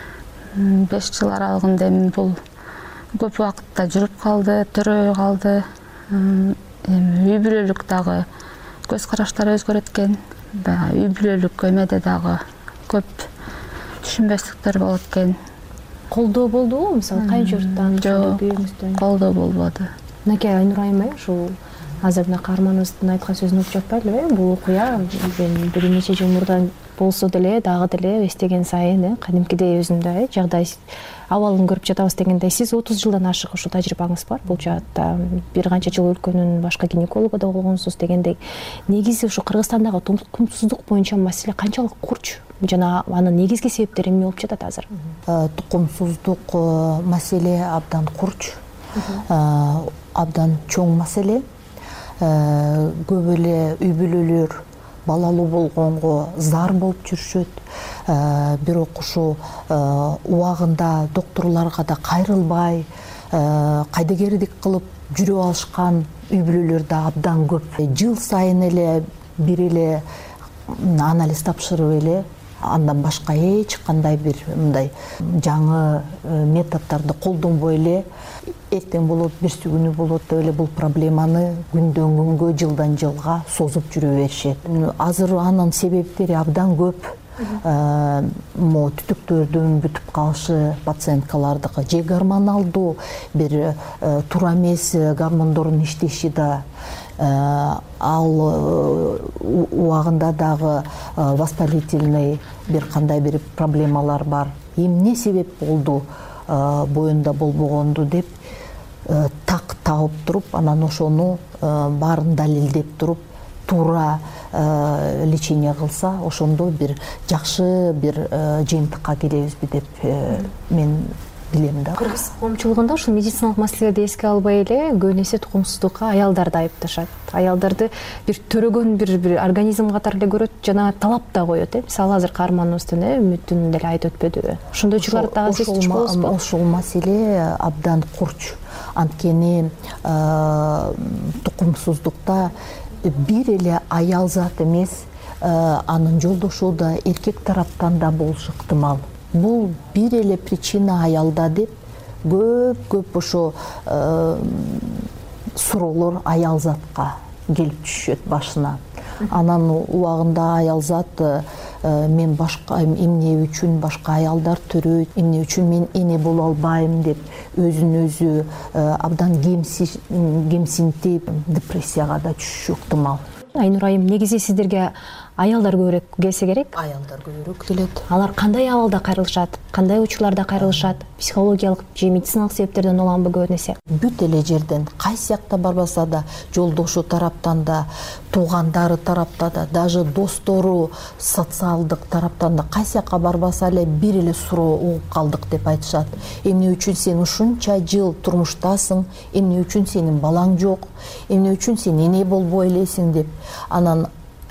беш жыл аралыгында эми бул көп убакытта жүрүп калды, төрөй калды. Эми үй бүлөлүк дагы көз караштар өзгөрөт экен. Баягы үй бүлөлүк эмеде дагы көп түшүнбөстүктөр болот экен. Колдоо болдубу? Мисалы, кайын журттан, күйөөңүздөн? Колдоо болбоду. Мынакей Айнура айым, ушул азыр мына каарманыбыздын айткан сөзүн угуп жатпайлыбы? Бул окуя бир нече жыл мурдан болсо деле, дагы деле эстеген сайын, кадимкидей өзүндө жагдай абалын көрүп жатабыз дегендей. Сиз отуз жылдан ашык ушул тажрыйбаңыз бар. Бул жаатта бир канча жыл өлкөнүн башка гинекологу да болгонсуз дегендей. Негизи ушу Кыргызстандагы тукумсуздук боюнча маселе канчалык курч? Жана анын негизги себептери эмне болуп жатат азыр? Тукумсуздук маселе абдан курч, абдан чоң маселе. Көп эле үй бүлөлөр балалуу болгонго зар болуп жүрүшөт. Бирок ушу убагында докторлорго да кайрылбай, кайдыгердик кылып жүрүп алышкан үй бүлөлөр да абдан көп. Жыл сайын эле бир эле анализ тапшырып эле, андан башка эч кандай бир мындай жаңы методдорду колдонбой эле эртең болот, берси күнү болот деп эле бул проблеманы күндөн күнгө, жылдан жылга созуп жүрө беришет. Азыр анын себептери абдан көп. Мо түтүктөрдүн бүтүп калышы пациенткалардыкы, же гормоналдуу бир туура эмес гормондордун иштеши да, ал убагында дагы воспалительный бир кандай бир проблемалар бар. Эмне себеп болду боюнда болбогонду деп так таап туруп, анан ошону баарын далилдеп туруп, туура лечение кылса, ошондо бир жакшы бир жыйынтыкка келебизби деп мен билем да. Кыргыз коомчулугунда ушул медициналык маселелерди эске албай эле көбүн эсе тукумсуздукка аялдарды айыпташат. Аялдарды бир төрөгөн бир бир организм катары эле көрөт жана талап да коет. Мисалы азыр каарманыбыздын Үмүттүн деле айтып өтпөдүбү? Ошондой учурларды дагы сиз түшүнөсүзбү? Ошол маселе абдан курч. Анткени тукумсуздукта бир эле аял зат эмес, анын жолдошу да эркек тараптан да болушу ыктымал. Бул бир эле причина аялда деп көп-көп ошо суроолор аял затка келип түшөт башына. Анан убагында аял зат мен башка эмне үчүн башка аялдар төрөйт, эмне үчүн мен эне боло албайм деп өзүн өзү абдан кемсинтип депрессияга да түшүшү ыктымал. Айнур айым, негизи сиздерге аялдар көбүрөөк келсе керек? Аялдар көбүрөөк келет. Алар кандай абалда кайрылышат, кандай учурларда кайрылышат? Психологиялык же медициналык себептерден уламбы көп нерсе? Бүт эле жерден, кайсы жакта барбаса да, жолдошу тараптан да, туугандары тараптан да, даже достору социалдык тараптан да кайсы жакка барбаса эле бир эле суроо угуп калдык деп айтышат. Эмне үчүн сен ушунча жыл турмуштасың? Эмне үчүн сенин балаң жок? Эмне үчүн сен эне болбой элесиң деп. Анан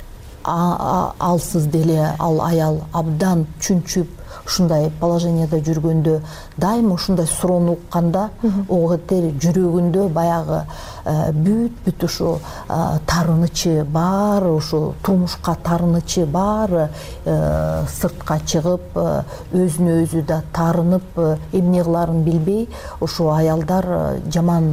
алсыз деле ал аял абдан чүнчүп ушундай положенияда жүргөндө дайыма ушундай суроону укканда оотер жүрөгүндө баягы бүт бүт ушу тарынычы баары, ушу турмушка тарынычы баары сыртка чыгып, өзүнө өзү да тарынып, эмне кыларын билбей, ушу аялдар жаман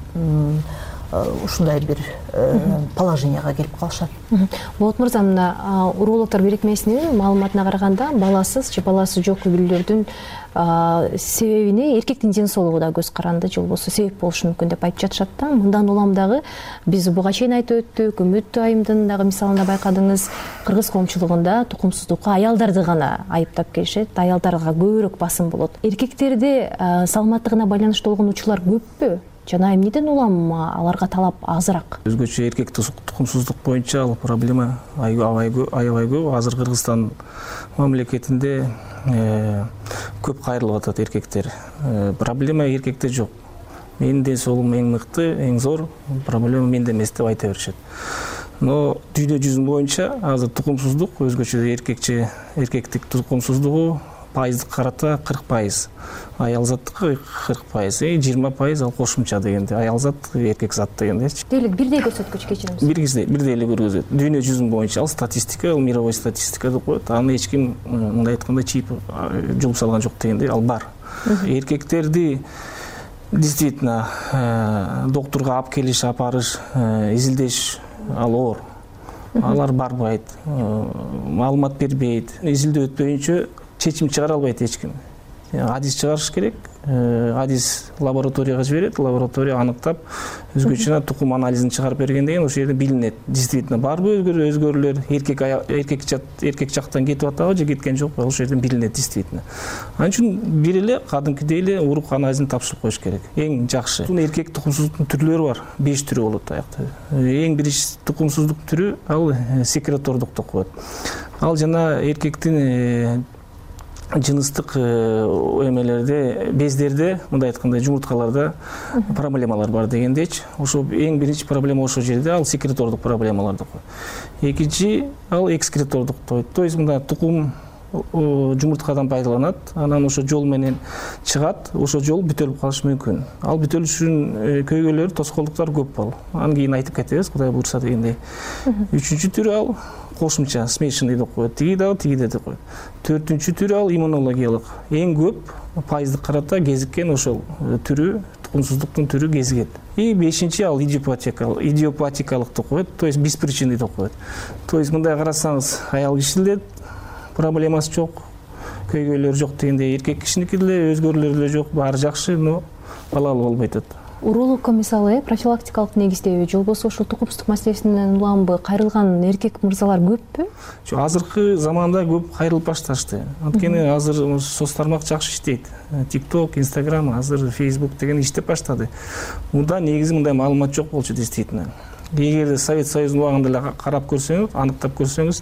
ушундай бир положенияга келип калышат. Болот мырза, мына урологдор бирикмесинин маалыматына караганда, баласыз же баласы жок үй бүлөлөрдүн себебине эркектин ден соолугу да көз каранды, же болбосо себеп болушу мүмкүн деп айтып жатышат да. Мындан улам дагы биз буга чейин айтып өттүк, Үмүт айымдын дагы мисалында байкадыңыз, кыргыз коомчулугунда тукумсуздукка аялдарды гана айыптап келишет, аялдарга көбүрөөк басым болот. Эркектерде саламаттыгына байланыштуу болгон учурлар көппү? Жана эмнеден улам аларга талап азыраак? Өзгөчө эркек тукумсуздук боюнча ал проблема аябай көп. Азыр Кыргызстан мамлекетинде көп кайрылып атат эркектер. Проблема эркекте жок. Менин ден соолугум эң мыкты, эң зор, проблема менде эмес деп айта беришет. Но дүйнө жүзү боюнча азыр тукумсуздук өзгөчө эркекче эркектик тукумсуздугу пайыздык карата кырк пайыз, аялзаттыкы кырк пайыз, жыйырма пайыз ал кошумча дегенде, аялзат, эркек зат дегендечи. Дейлик бирдей көрсөткүч кечирим. Бирдей, бирдей эле көрсөтөт. Дүйнө жүзүн боюнча ал статистика, ал мировой статистика деп коет. Аны эч ким мындай айтканда чип жугуп салган жок дегендей, ал бар. Эркектерди действительно доктурга алып келиш, апарыш, изилдеш ал оор. Алар барбайт, маалымат бербейт, изилдөө өтпөйүнчө чечим чыгара албайт эч ким. Адис чыгарыш керек. Адис лабораторияга жиберет, лаборатория аныктап, өзгөчө тукум анализин чыгарып бергенден кийин ошол жерде билинет. Действительно барбы өзгөрүүлөр, эркек эркек эркек жактан кетип атабы же кеткен жокпу, ошол жерден билинет действительно. Анын үчүн бир эле кадимкидей эле урук анализин тапшырып коюш керек. Эң жакшы. Эркек тукумсуздуктун түрлөрү бар, беш түрү болот аякта. Эң биринчи тукумсуздук түрү ал секретордук деп коет. Ал жана эркектин жыныстык эмелерде, бездерде, мындай айтканда жумурткаларда проблемалар бар дегендечи. Ошо эң биринчи проблема ошол жерде, ал секретордук проблемалар деп коет. Экинчи ал экскретордук деп коет. То есть мында тукум жумурткадан пайдаланат, анан ошо жол менен чыгат, ошо жол бүтөлүп калышы мүмкүн. Ал бүтөлүшүнүн көйгөйлөрү, тоскоолдуктары көп бол. Анан кийин айтып кетебиз, Кудай буйрса дегендей. Үчүнчү түрү ал кошумча, смешанный деп коет. Тиги да, тиги да деп коет. Төртүнчү түрү ал иммунологиялык. Эң көп пайыздык карата кезиккен ошол түрү, тукумсуздуктун түрү кезигет. И бешинчи ал идиопатикалык, идиопатикалык деп коет, то есть беспричинный деп коет. То есть мындай карасаңыз, аял кишилер проблемасы жок, көйгөйлөр жок дегенде, эркек кишиники деле өзгөрүүлөр деле жок, баары жакшы, но балалуу болбой атат. Урологко мисалы профилактикалык негиздеби, же болбосо ушул тукумсуздук маселесинен уламбы кайрылган эркек мырзалар көппү? Жок, азыркы заманда көп кайрылып башташты. Анткени азыр соц тармак жакшы иштейт. TikTok, Instagram, азыр Facebook деген иштеп баштады. Мында негизи мындай маалымат жок болчу действительно. Эгерде Совет Союзунун убагында эле карап көрсөңүз, аныктап көрсөңүз,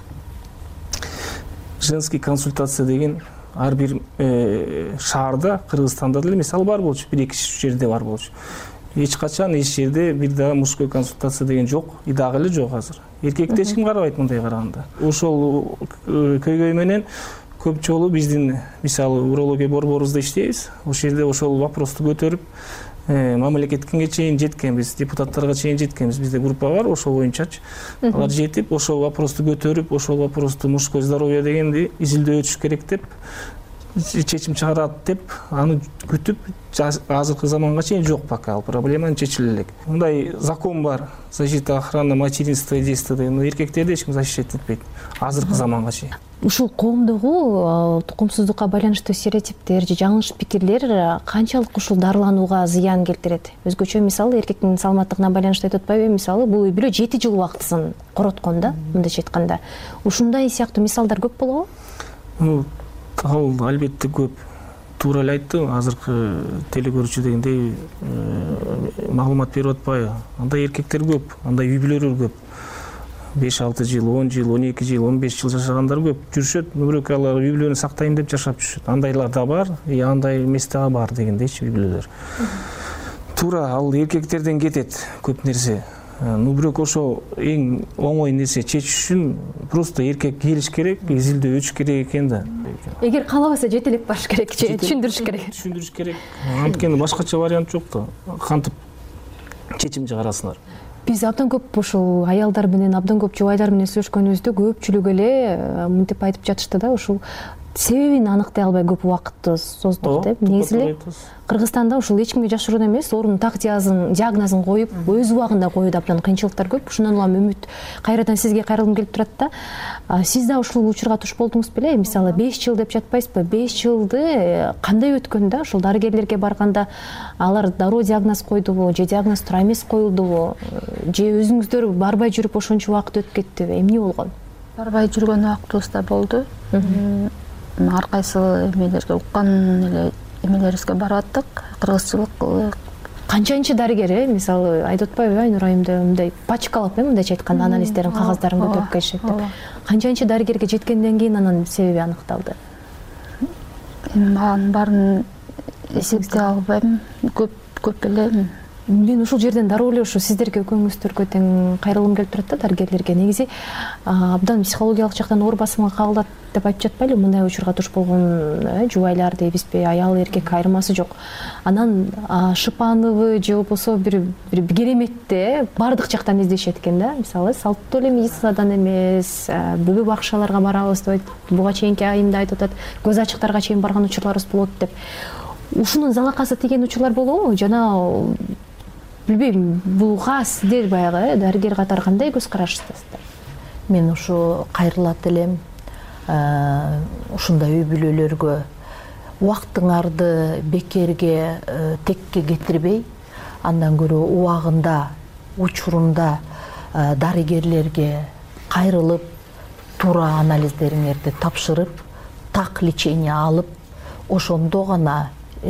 женский консультация деген ар бир шаарда, Кыргызстанда деле мисалы бар болчу, бир эки жерде бар болчу. Эч качан эч жерде бир дагы мужской консультация деген жок, и дагы эле жок азыр. Эркекти эч ким карабайт мындай караганда. Ошол көйгөй менен көп жолу биздин мисалы урология борборубузда иштейбиз. Ошол жерде ошол вопросту көтөрүп, мамлекетке чейин жеткенбиз, депутаттарга чейин жеткенбиз. Бизде группа бар, ошол боюнчачы. Алар жетип, ошол вопросту көтөрүп, ошол вопросту мужское здоровье дегенди изилдөө өтүш керек деп чечим чыгарат деп аны күтүп азыркы заманга чейин жок пока ал проблеманы чечиле элек. Мындай закон бар, защита охраны материнства и детства деген, эркектерди эч ким защищать этпейт азыркы заманга чейин. Ушул коомдогу тукумсуздукка байланыштуу стереотиптер же жаңылыш пикирлер канчалык ушул дарыланууга зыян келтирет? Өзгөчө мисалы эркектин саламаттыгына байланыштуу айтып атпайбы? Мисалы бул үй бүлө жети жыл убактысын короткон да, мындайча айтканда. Ушундай сыяктуу мисалдар көп болобу? Ал албетте көп. Туура эле айтты, азыркы телекөрүүчү дегендей маалымат берип атпайбы? Андай эркектер көп, андай үй бүлөлөр көп. беш алты жыл, он жыл, он эки жыл, он беш жыл жашагандар көп жүрүшөт. Бирок алар үй бүлөнү сактайм деп жашап жүрүшөт. Андайлар да бар, и андай эмес да бар дегендейчи үй бүлөлөр. Туура, ал эркектерден кетет көп нерсе. Ну бирок ошо эң оңой нерсе чечиш үчүн просто эркек келиш керек, изилдөө өтүш керек экен да. Эгер каалабаса жетелеп барыш керек, түшүндүрүш керек. Түшүндүрүш керек. Анткени башкача вариант жок да. Кантип чечим чыгарасыңар. Биз абдан көп ушул аялдар менен, абдан көп жубайлар менен сүйлөшкөнүбүздө көпчүлүк эле мынтип айтып жатышты да, ушул себебин аныктай албай көп убакытты создук деп. Негизи эле Кыргызстанда ушул эч кимге жашыруун эмес, оорунун так диагнозун коюп, өз убагында коюуда абдан кыйынчылыктар көп. Ушундан улам үмүт кайрадан сизге кайрылгым келип турат да. Сиз да ушул учурга туш болдуңуз беле? Мисалы беш жыл деп жатпайсызбы? беш жылды кандай өткөн да? Ушул дарыгерлерге барганда алар дароо диагноз койдубу, же диагноз туура эмес коюлдубу, же өзүңүздөр барбай жүрүп ошончо убакыт өтүп кеттиби? Эмне болгон? Барбай жүргөн убактыбыз да болду. Ар кайсы эмелерге уккан эле эмелерибизге барып аттык, кыргызчылык. Канчанчы дарыгер, мисалы айтып атпайбы, Айнур айымда мындай пачкалап, мындайча айтканда анализдерин кагаздарын көтөрүп келишет деп. Канчанчы дарыгерге жеткенден кийин анын себеби аныкталды? Эми анын баарын эсептей албайм, көп көп эле. Мен ушул жерден дароо эле ушу сиздерге экөөңүздөргө тең кайрылгым келип турат да, дарыгерлерге. Негизи абдан психологиялык жактан оор басымга кабылат деп айтып жатпайлы, мындай учурга туш болгон жубайлар дейбизби, аял эркек айырмасы жок. Анан шыпановы же болбосо бир бир кереметте бардык жактан издешет экен да. Мисалы салттуу эле медицинадан эмес, бүбү бакчаларга барабыз деп айтып, буга чейинки айымда айтып атат, көз ачыктарга чейин барган учурларыбыз болот деп. Ушунун залакасы тийген учурлар болобу? Жана билбейм, буга сиздер баягы дарыгер катары кандай көз карашысыздар? Мен ушу кайрылат элем ушундай үй бүлөлөргө убактыңарды бекерге текке кетирбей, андан көрө убагында, учурунда дарыгерлерге кайрылып, туура анализдериңерди тапшырып, так лечение алып, ошондо гана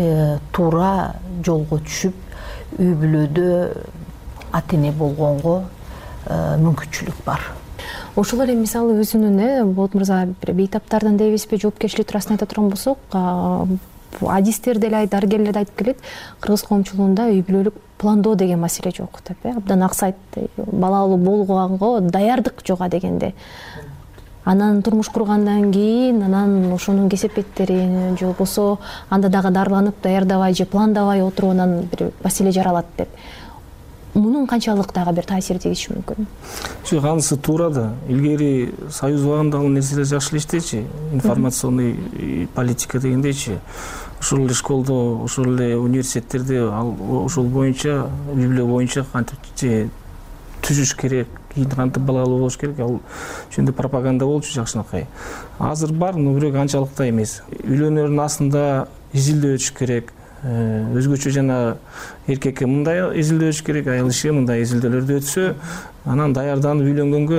туура жолго түшүп, үй бүлөдө ата эне болгонго мүмкүнчүлүк бар. Ошол эле мисалы өзүнүн Болот мырза бир бейтаптардан дейбизби, жоопкерчилик туурасында айта турган болсок, адистер деле дарыгерлер да айтып келет, кыргыз коомчулугунда үй бүлөлүк пландоо деген маселе жок деп, абдан аксайт, балалуу болгонго даярдык жок дегенде. Анан турмуш кургандан кийин, анан ошонун кесепеттерин же болбосо анда дагы дарыланып даярдабай же пландабай отуруунан бир маселе жаралат деп. Мунун канчалык дагы бир таасир тийиши мүмкүн? Жок, анысы туура да. Илгери Союз убагында ал нерселер жакшы элештечи, информационный политика дегендейчи. Ошол эле школдо, ошол эле университеттерде ал ошол боюнча, үй бүлө боюнча кантип түзүш керек, кийин кантип балалуу болуш керек, ал жөнүндө пропаганда болчу жакшынакай. Азыр бар, но бирок анчалык да эмес. Үйлөнөрдүн астында изилдөө өтүш керек. Өзгөчө жана эркекке мындай изилдөө өтүш керек, аял кишиге мындай изилдөөлөрдү өтсө, анан даярданып үйлөнгөнгө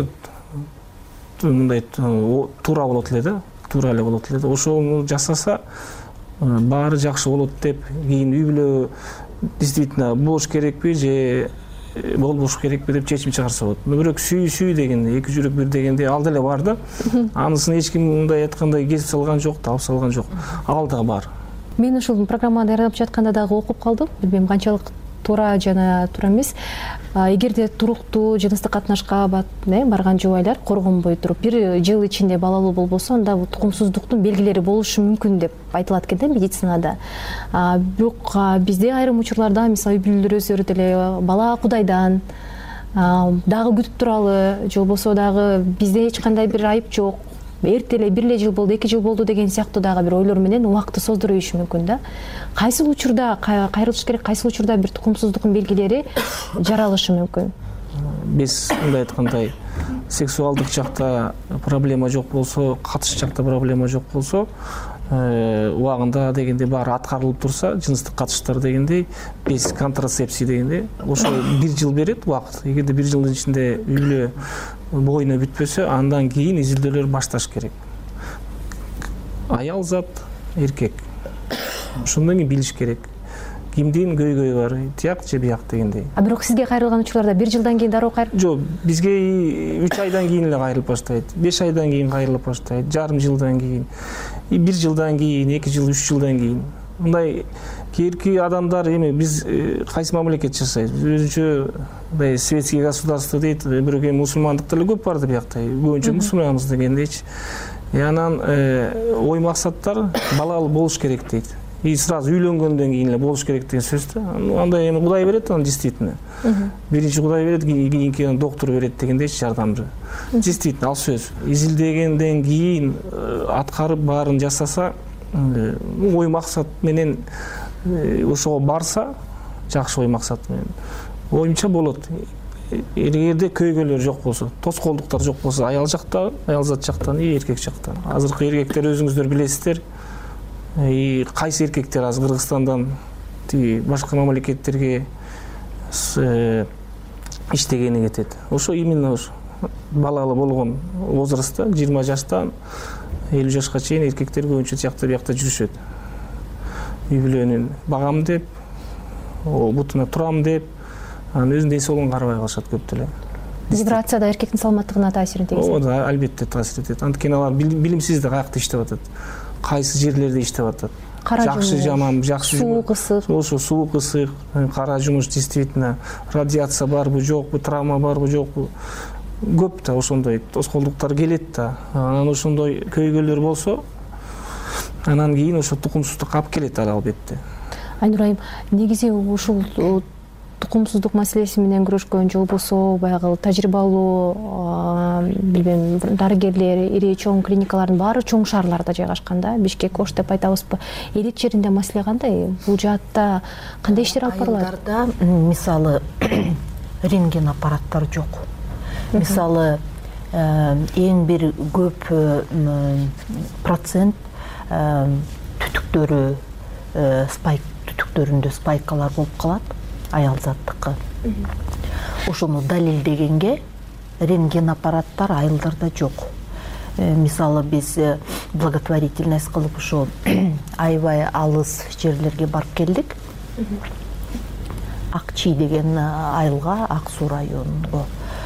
мындай туура болот эле да, туура эле болот эле да. Ошону жасаса баары жакшы болот деп, кийин үй бүлө действительно болуш керекпи же болбош керекпи деп чечим чыгарса болот. Бирок сүй сүй деген, эки жүрөк бир дегенде ал деле бар да. Анысын эч ким мындай айткандай кесип салган жок, алып салган жок. Ал да бар. Мен ушул программа даярдап жатканда дагы окуп калдым. Билбейм канчалык туура жана туура эмес. Эгерде туруктуу жыныстык катнашка барган жубайлар коргонбой туруп бир жыл ичинде балалуу болбосо, анда бул тукумсуздуктун белгилери болушу мүмкүн деп айтылат экен да медицинада. Бирок бизде айрым учурларда, мисалы, үй бүлөлөр өздөрү деле бала кудайдан дагы күтүп туралы, же болбосо дагы бизде эч кандай бир айып жок, эрте эле бир эле жыл болду, эки жыл болду деген сыяктуу дагы бир ойлор менен убакытты создуруп ийиши мүмкүн да. Кайсыл учурда кайрылыш керек, кайсыл учурда бир тукумсуздуктун белгилери жаралышы мүмкүн? Биз мындай айткандай, сексуалдык жакта проблема жок болсо, катыш жакта проблема жок болсо, убагында дегенде баары аткарылып турса, жыныстык катыштар дегенде, без контрацепсия дегенде, ошо бир жыл берет убакыт. Эгерде бир жылдын ичинде үй бүлө бойуна бүтпөсө, андан кийин изилдөөлөр башташ керек. Аял зат, эркек. Ошондон кийин билиш керек. Кимдин көйгөйү бар, тияк же бияк дегендей. А бирок сизге кайрылган учурларда бир жылдан кийин дароо кайрылып? Жок, бизге үч айдан кийин эле кайрылып баштайт, беш айдан кийин кайрылып баштайт, жарым жылдан кийин, бир жылдан кийин, эки жыл, үч жылдан кийин. Мындай кийинки адамдар эми биз кайсы мамлекет жашайбыз? Өзүнчө мындай светский государство дейт, бирок эми мусулмандык деле көп барды биякта. Көбүнчө мусулманбыз дегендейчи. И анан ой максаттар балалуу болуш керек дейт. И сразу үйлөнгөндөн кийин эле болуш керек деген сөз да. Андай эми Кудай берет, аны действительно. Биринчи Кудай берет, кийинки доктор берет дегендейчи жардамды. Действительно, ал сөз. Изилдегенден кийин аткарып баарын жасаса, ой максат менен ошого барса, жакшы ой максат менен, оюмча болот. Эгерде көйгөйлөр жок болсо, тоскоолдуктар жок болсо, аял жактан, аял зат жактан, эркек жактан. Азыркы эркектер өзүңүздөр билесиздер. И кайсы эркектер азыр Кыргызстандан тиги башка мамлекеттерге иштегени кетет. Ошо именно ошо балалы болгон возрастта, жыйырма жаштан элүү жашка чейин эркектер көбүнчө тиякта биякта жүрүшөт. Үй бүлөнүн багам деп, бутуна турам деп, анан өзүнүн ден соолугун карабай калышат көп деле. Вибрация да эркектин саламаттыгына таасирин тийгизет. Ооба, албетте таасир этет. Анткени алар билимсиз да каякта иштеп атат. Кайсы жерлерде иштеп атат. Жакшы жаман, жакшы суук ысык. Ошо суук ысык, кара жумуш действительно, радиация барбы, жокпу, травма барбы, жокпу. Көп да ошондой тоскоолдуктар келет да. Анан ошондой көйгөйлөр болсо, анан кийин ошо тукумсуздук алып келет албетте. Айнур айым, негизи ушул тукумсуздук маселеси менен күрөшкөн же болбосо баягы тажрыйбалуу билбейм дарыгерлер, ири чоң клиникалардын баары чоң шаарларда жайгашкан да. Бишкек, Ош деп айтабызбы. Элек жеринде маселе кандай? Бул жаатта кандай иштер алып барылат? Айылдарда мисалы рентген аппараттары жок. Мисалы эң бир көп процент түтүктөрү спайк түтүктөрүндө спайкалар болуп калат. Аял заттыкы. Ошону далилдегенге рентген аппараттар айылдарда жок. Мисалы биз благотворительность кылып ошо аябай алыс жерлерге барып келдик. Акчи деген айылга, Ак Суу районунга,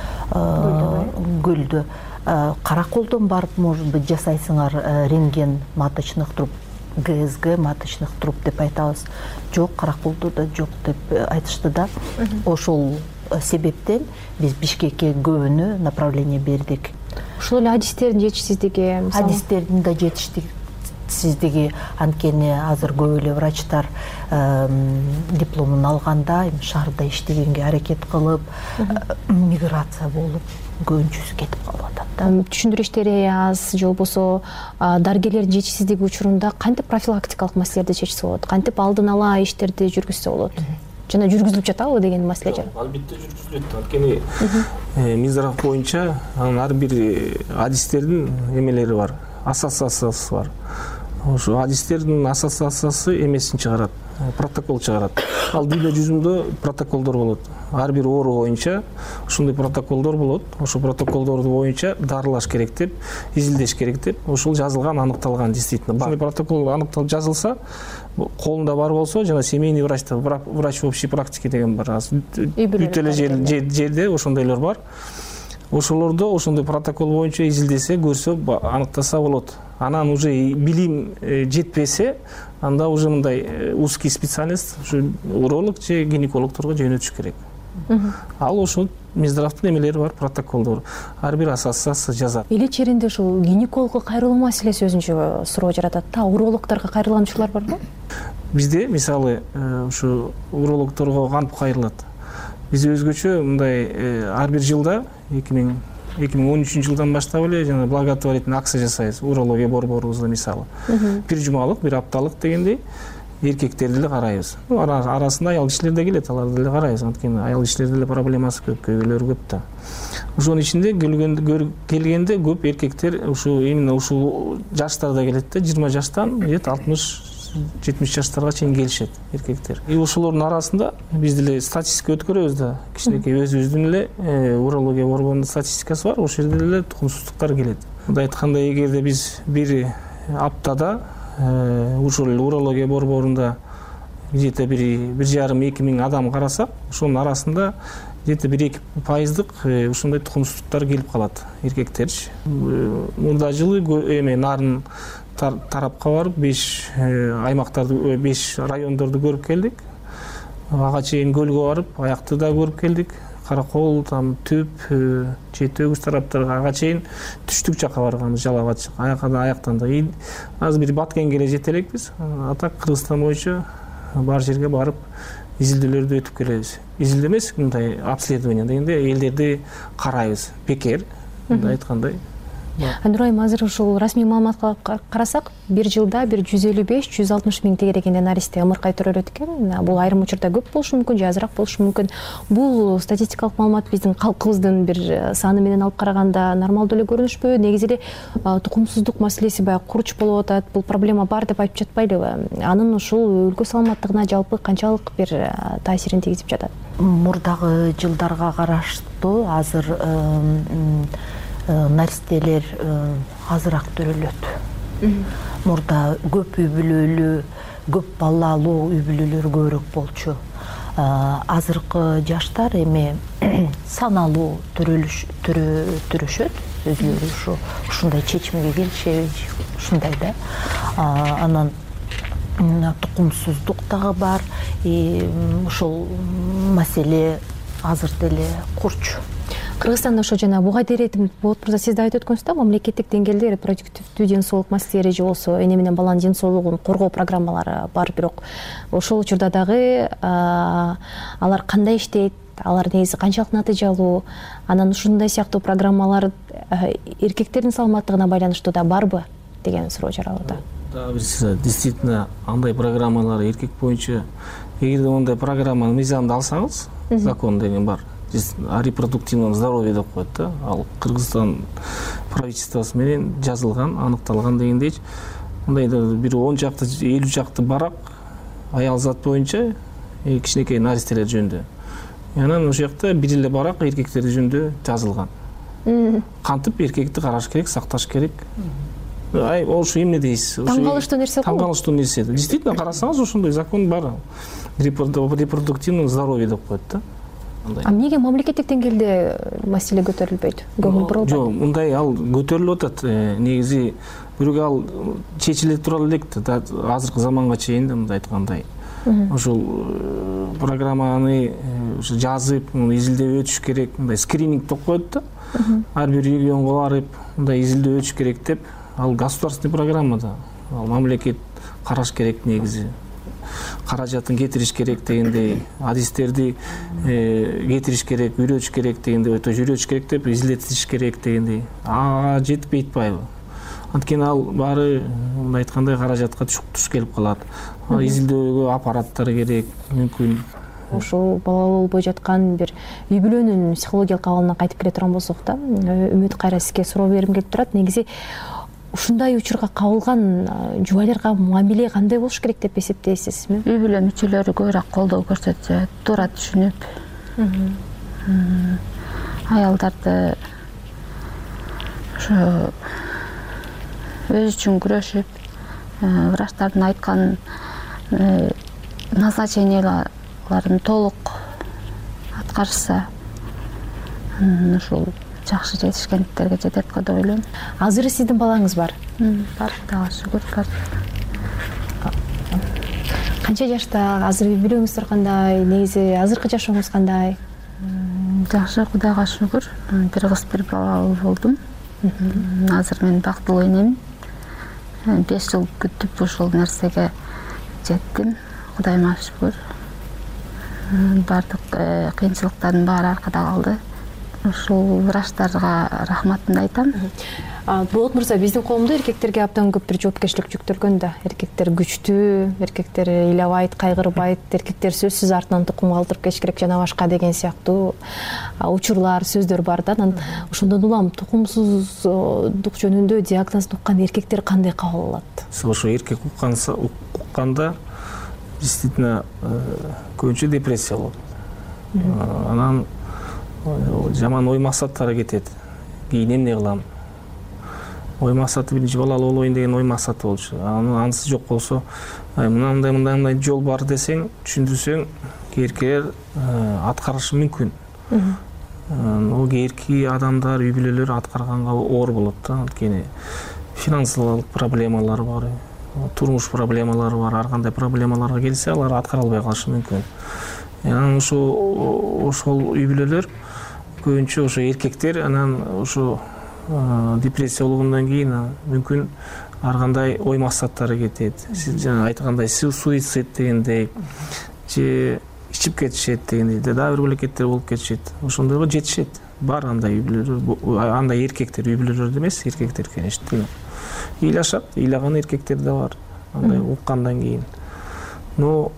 Көлдө. Караколдон барып, может быть, жасайсыңар рентген маточных труб, ГСГ маточных труб деп айтабыз. Жок, Караколдо да жок деп айтышты да. Ошол себептен биз Бишкекке көбүнө направление бердик. Ушул эле адистердин жетишсиздиги, адистердин да жетишсиздиги, анткени азыр көп эле врачтар дипломун алганда шаарда иштегенге аракет кылып, миграция болуп көбүнчөсү кетип калып атат да. Түшүндүрүү иштери аз же болбосо дарыгерлердин жетишсиздиги учурунда кантип профилактикалык маселелерди чечсе болот? Кантип алдын ала иштерди жүргүзсө болот? Жана жүргүзүлүп жатабы деген маселе жок? Албетте жүргүзүлөт. Анткени Минздрав боюнча ар бир адистердин эмелери бар, ассоциациясы бар. Ошо адистердин ассоциациясы эмесин чыгарат, протокол чыгарат. Ал дүйнө жүзүндө протоколдор болот. Ар бир оору боюнча ошондой протоколдор болот. Ошо протоколдор боюнча дарылаш керек деп, изилдеш керек деп, ошол жазылган, аныкталган действительно. Ошондой протокол аныкталып жазылса, колунда бар болсо, жана семейный врачта, врач общей практики деген бар. Бүт эле жерде ошондойлор бар. Ошолордо ошондой протокол боюнча изилдесе, көрсө, аныктаса болот. Анан уже билим жетпесе, анда уже мындай узкий специалист, уролог же гинекологторго жөнөтүш керек. Ал ошол Минздравдын эмелери бар, протоколдор. Ар бир ассоциация жазат. Эле черинде ушул гинекологко кайрылуу маселеси өзүнчө суроо жаратат да. Урологторго кайрылган учурлар барбы? Бизде мисалы ушу урологторго кантип кайрылат? Биз өзгөчө мындай ар бир жылда эки миң эки миң он үчүнчү жылдан баштап эле жана благотворительный акция жасайбыз урология борборубузда. Мисалы бир жумалык, бир апталык дегендей эркектерди эле карайбыз. Арасында аял кишилер да келет, аларды деле карайбыз. Анткени аял кишилерде деле проблемасы көп, көйгөйлөрү көп да. Ошонун ичинде келгенде көп эркектер ушу именно ушул жаштарда келет да, жыйырма жаштан где-то алтымыш жетимиш жаштарга чейин келишет эркектер. И ошолордун арасында биз деле статистика өткөрөбүз да. Кичинекей өзүбүздүн эле урология борборунун статистикасы бар. Ошол жерде эле тукумсуздуктар келет. Мындай айтканда, эгерде биз бир аптада ушул урология борборунда где-то бир жарым эки миң адам карасак, ошонун арасында где-то бир эки пайыздык ушундай тукумсуздуктар келип калат эркектерчи. Мурда жылы эме нарын тарапка барып беш аймактарды, беш райондорду көрүп келдик. Ага чейин көлгө барып аякты да көрүп келдик. Каракол, там Түп, Жети Өгүз тараптарга ага чейин түштүк жака барганбыз, Жалал Абад жака. Аяктан да азыр бир Баткенге эле жете элекпиз. Атак Кыргызстан боюнча бар жерге барып изилдөөлөрдү өтүп келебиз. Изилдөө эмес, мындай обследование дегенде элдерди карайбыз. Бекер, мындай айткандай. Нурайым, азыр ушул расмий маалыматка карасак, бир жылда бир жүз элүү беш жүз алтымыш миң тегерегенде наристе ымыркай төрөлөт экен. Бул айрым учурда көп болушу мүмкүн, же азыраак болушу мүмкүн. Бул статистикалык маалымат биздин калкыбыздын бир саны менен алып караганда нормалдуу эле көрүнүшпү? Негизи эле тукумсуздук маселеси баягы курч болуп атат, бул проблема бар деп айтып жатпайлыбы? Анын ушул өлкө саламаттыгына жалпы канчалык бир таасирин тийгизип жатат? Мурдагы жылдарга караштуу азыр наристелер азыраак төрөлөт. Мурда көп үй бүлөлүү, көп балалуу үй бүлөлөр көбүрөөк болчу. Азыркы жаштар эми саналуу төрөшөт, өзүлөрү ушу ушундай чечимге келишеби, ушундай да. Анан тукумсуздук дагы бар. Ушул маселе азыр деле курч. Кыргызстанда ошо жана буга деретим болот мырза, сиз да айтып өткөнсүз да, мамлекеттик деңгээлде репродуктивдүү ден соолук маселелери же болсо эне менен баланын ден соолугун коргоо программалары бар, бирок ошол учурда дагы алар кандай иштейт, алар негизи канчалык натыйжалуу, анан ушундай сыяктуу программалар эркектердин саламаттыгына байланыштуу да барбы деген суроо жаралууда. Да, биз действительно андай программалар эркек боюнча, эгерде ондай программаны мыйзамды алсаңыз, закон деген бар. О репродуктивном здоровье деп коет да. Ал Кыргызстан правительствосы менен жазылган, аныкталган дегендейчи. Мындай бир он жакты, элүү жакты барак аял зат боюнча кичинекей наристелер жөнүндө. Анан ошол жакта бир эле барак эркектер жөнүндө жазылган. Кантип эркекти караш керек, сакташ керек. Ай, ошо эмне дейсиз? Таң калыштуу нерсе го. Таң калыштуу нерсе. Действительно карасаңыз ошондой закон бар. Репродуктивном здоровье деп коет да. А эмнеге мамлекеттик деңгээлде маселе көтөрүлбөйт? Көңүл бурулбайт? Жок, мындай ал көтөрүлүп атат. Негизи бирок ал чечиле тура элек да, азыркы заманга чейин да, мындай айткандай. Ошол программаны жазып, изилдөө өтүш керек, мындай скрининг деп коет да. Ар бир регионго барып, мындай изилдөө өтүш керек деп, ал государственный программа да. Ал мамлекет караш керек негизи. Каражатын кетириш керек дегендей, адистерди кетириш керек, үйрөтүш керек дегендей, өтө үйрөтүш керек деп, изилдетиш керек дегендей. А жетпей атпайбы? Анткени ал баары мындай айткандай каражатка туш келип калат. Изилдөөгө аппараттар керек, мүмкүн. Ошол балалуу болбой жаткан бир үй бүлөнүн психологиялык абалына кайтып келе турган болсок да, Үмүт кайра сизге суроо бергим келип турат. Негизи ушундай учурга кабылган жубайларга мамиле кандай болуш керек деп эсептейсиз? Үй бүлө мүчөлөрү көбүрөөк колдоо көрсөтсө, туура түшүнүп, аялдарды ошо өз үчүн күрөшүп, врачтардын айткан назначенияларын толук аткарышса, ушул жакшы жетишкендиктерге жетет го деп ойлойм. Азыр сиздин балаңыз бар? Бар, Аллага шүгүр бар. Канча жашта? Азыр үй бүлөңүздөр кандай? Негизи азыркы жашооңуз кандай? Жакшы, Кудайга шүгүр. Бир кыз, бир балалуу болдум. Азыр мен бактылуу энемин. беш жыл күтүп ушул нерсеге жеттим. Кудайыма шүгүр. Бардык кыйынчылыктардын баары аркада калды. ушул врачтарга рахматымды айтам. Болот мырза, биздин коомдо эркектерге абдан көп бир жоопкерчилик жүктөлгөн да. Эркектер күчтүү, эркектер ыйлабайт, кайгырбайт, эркектер сөзсүз артынан тукум калтырып кетиш керек жана башка деген сыяктуу учурлар, сөздөр бар да. Анан ошондон улам тукумсуздук жөнүндө диагнозду уккан эркектер кандай кабыл алат? Ошо эркек укканда действительно көбүнчө депрессия болот. Анан жаман ой максаттары кетет. Кийин эмне кылам? Ой максаты биринчи балалуу болоюн деген ой максаты болчу. Анын анысы жок болсо, мындай мындай мындай жол бар десең, түшүндүрсөң, кейиркелер аткарышы мүмкүн. Ол кейирки адамдар, үй бүлөлөр аткарганга оор болот да. Анткени финансылык проблемалар бар, турмуш проблемалары бар, ар кандай проблемаларга келсе, алар аткара албай калышы мүмкүн. Анан ошол ошол үй бүлөлөр көбүнчө ошо эркектер анан ошо депрессия болгондон кийин мүмкүн ар кандай ой максаттары кетет. Сиз жана айткандай суицид дегендей, же ичип кетишет дегендей, дагы бир бөлекеттер болуп кетишет. Ошондойго жетишет. Бар андай үй бүлөлөр, андай эркектер, үй бүлөлөрдө эмес, эркектер конечно. Ыйлашат, ыйлаган эркектер да бар. Андай уккандан кийин. Но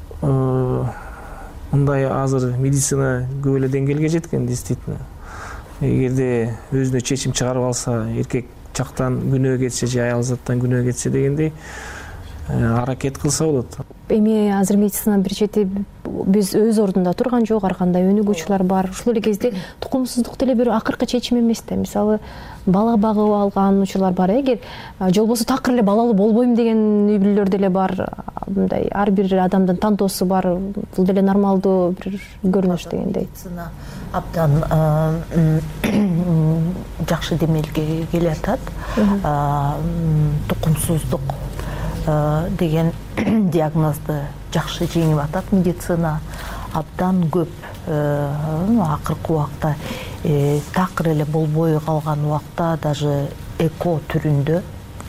мындай азыр медицина көп эле деңгээлге жеткен, действительно. Эгерде өзүнө чечим чыгарып алса, эркек жактан күнөө кетсе же аял заттан күнөө кетсе дегендей аракет кылса болот. Эми азыр медицина бир чети биз өз ордунда турган жок, ар кандай өнүгүүчүлөр бар. Ушул эле кезде тукумсуздук деле бир акыркы чечим эмес да. Мисалы, бала багып алган учурлар бар. Эгер жол болсо такыр эле балалуу болбойм деген үй бүлөлөр деле бар. Мындай ар бир адамдын тандоосу бар. Бул деле нормалдуу бир көрүнүш дегендей. Абдан жакшы демелге келатат. Тукумсуздук деген диагнозду жакшы жеңип атат медицина. Абдан көп акыркы убакта такыр эле болбой калган убакта даже эко түрүндө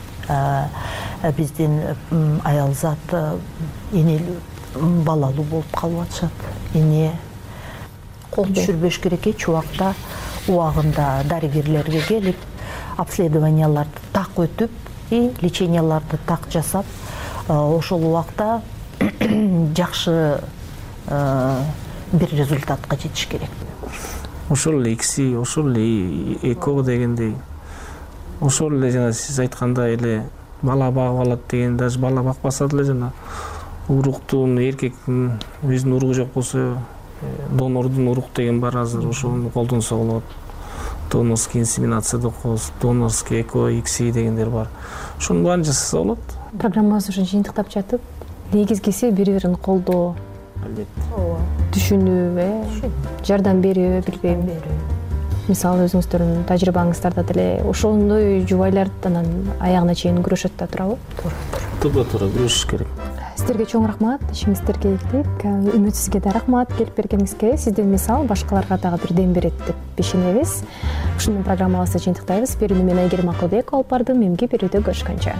биздин аял зат энелүү балалуу болуп калып атышат. Эне кол түшүрбөш керек, эч убакта убагында дарыгерлерге келип обследованияларды так өтүп и леченияларды так жасап, ошол убакта жакшы бир результатка жетиш керек. Ошол эле икси, ошол эле эко дегендей, ошол эле жана сиз айткандай эле бала багып алат деген, даже бала бакпаса деле жана уруктун, эркектин өзүнүн уругу жок болсо, донордун урук деген бар азыр, ошону колдонсо болот. Донорский инсеминация деп коебуз, донорский эко, икси дегендер бар. Ошонун баарын жасаса болот. Программабыз уже жыйынтыктап жатып, негизгиси бири-бирин колдоо, түшүнүү, жардам берүү, билбейм. Мисалы, өзүңүздөрдүн тажрыйбаңыздарда деле ошондой жубайлар анан аягына чейин күрөшөт да туурабы? Туура, туура, күрөшүш керек. Сиздерге чоң рахмат, ишиңиздерге ийгилик. Үмүт, сизге да рахмат келип бергениңизге. Сиздин мисал башкаларга дагы бир дем берет деп ишенебиз. Ушуну программабызды жыйынтыктайбыз. Берүүнү мен Айгерим Акылбекова алып бардым. Эмки берүүдө көрүшкөнчө.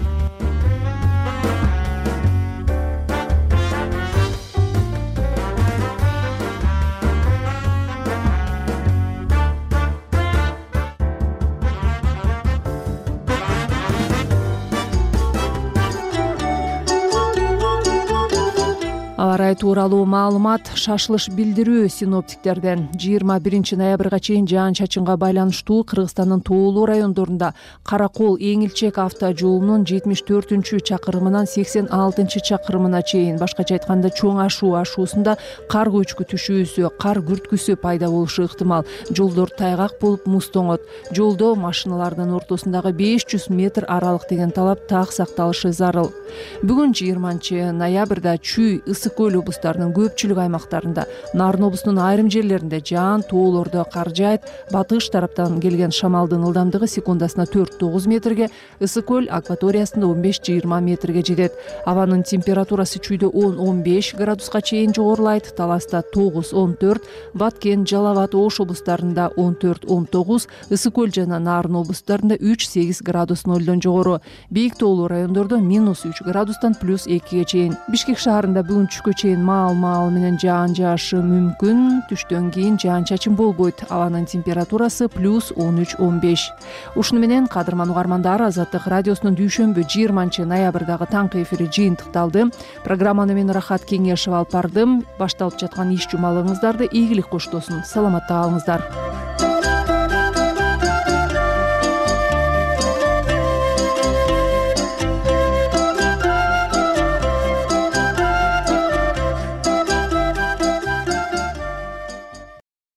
Аба ырайы тууралуу маалымат, шашылыш билдирүү синоптиктерден. жыйырма биринчи ноябрга чейин жаан-чачынга байланыштуу Кыргызстандын тоолуу райондорунда Каракол Эңилчек автожолунун жетимиш төртүнчү чакырымынан сексен алтынчы чакырымына чейин, башкача айтканда Чоң Ашуу ашуусунда кар көчкү түшүүсү, кар күрткүсү пайда болушу ыктымал. Жолдор тайгак болуп муздоңот. Жолдо машиналардын ортосундагы беш жүз метр аралык деген талап так сакталышы зарыл. Бүгүн жыйырманчы ноябрда Чүй, Ысык көл облустарынын көпчүлүк аймактарында, Нарын облусунун айрым жерлеринде жаан, тоолордо кар жаайт. Батыш тараптан келген шамалдын ылдамдыгы секундасына төрт тогуз метрге, Ысык көл акваториясында он беш жыйырма метрге жетет. Абанын температурасы Чүйдө он он беш градуска чейин жогорулайт. Таласта тогуз он төрт, Баткен, Жалал абад, Ош облустарында он төрт он тогуз, Ысык көл жана Нарын облустарында үч сегиз градус нолдон жогору. Бийик тоолуу райондордо минус үч градустан плюс экиге чейин. Бишкек шаарында бүгүн түшкө чейин чейин маал маал менен жаан жаашы мүмкүн. Түштөн кийин жаан чачын болбойт. Абанын температурасы плюс он үч он беш. Ушуну менен кадырман угармандар, Азаттык радиосунун дүйшөмбү жыйырманчы ноябрдагы таңкы эфири жыйынтыкталды. Программаны мен Рахат Кеңешев алып бардым. Башталып жаткан иш жумалыңыздарды ийгилик коштосун. Саламатта калыңыздар.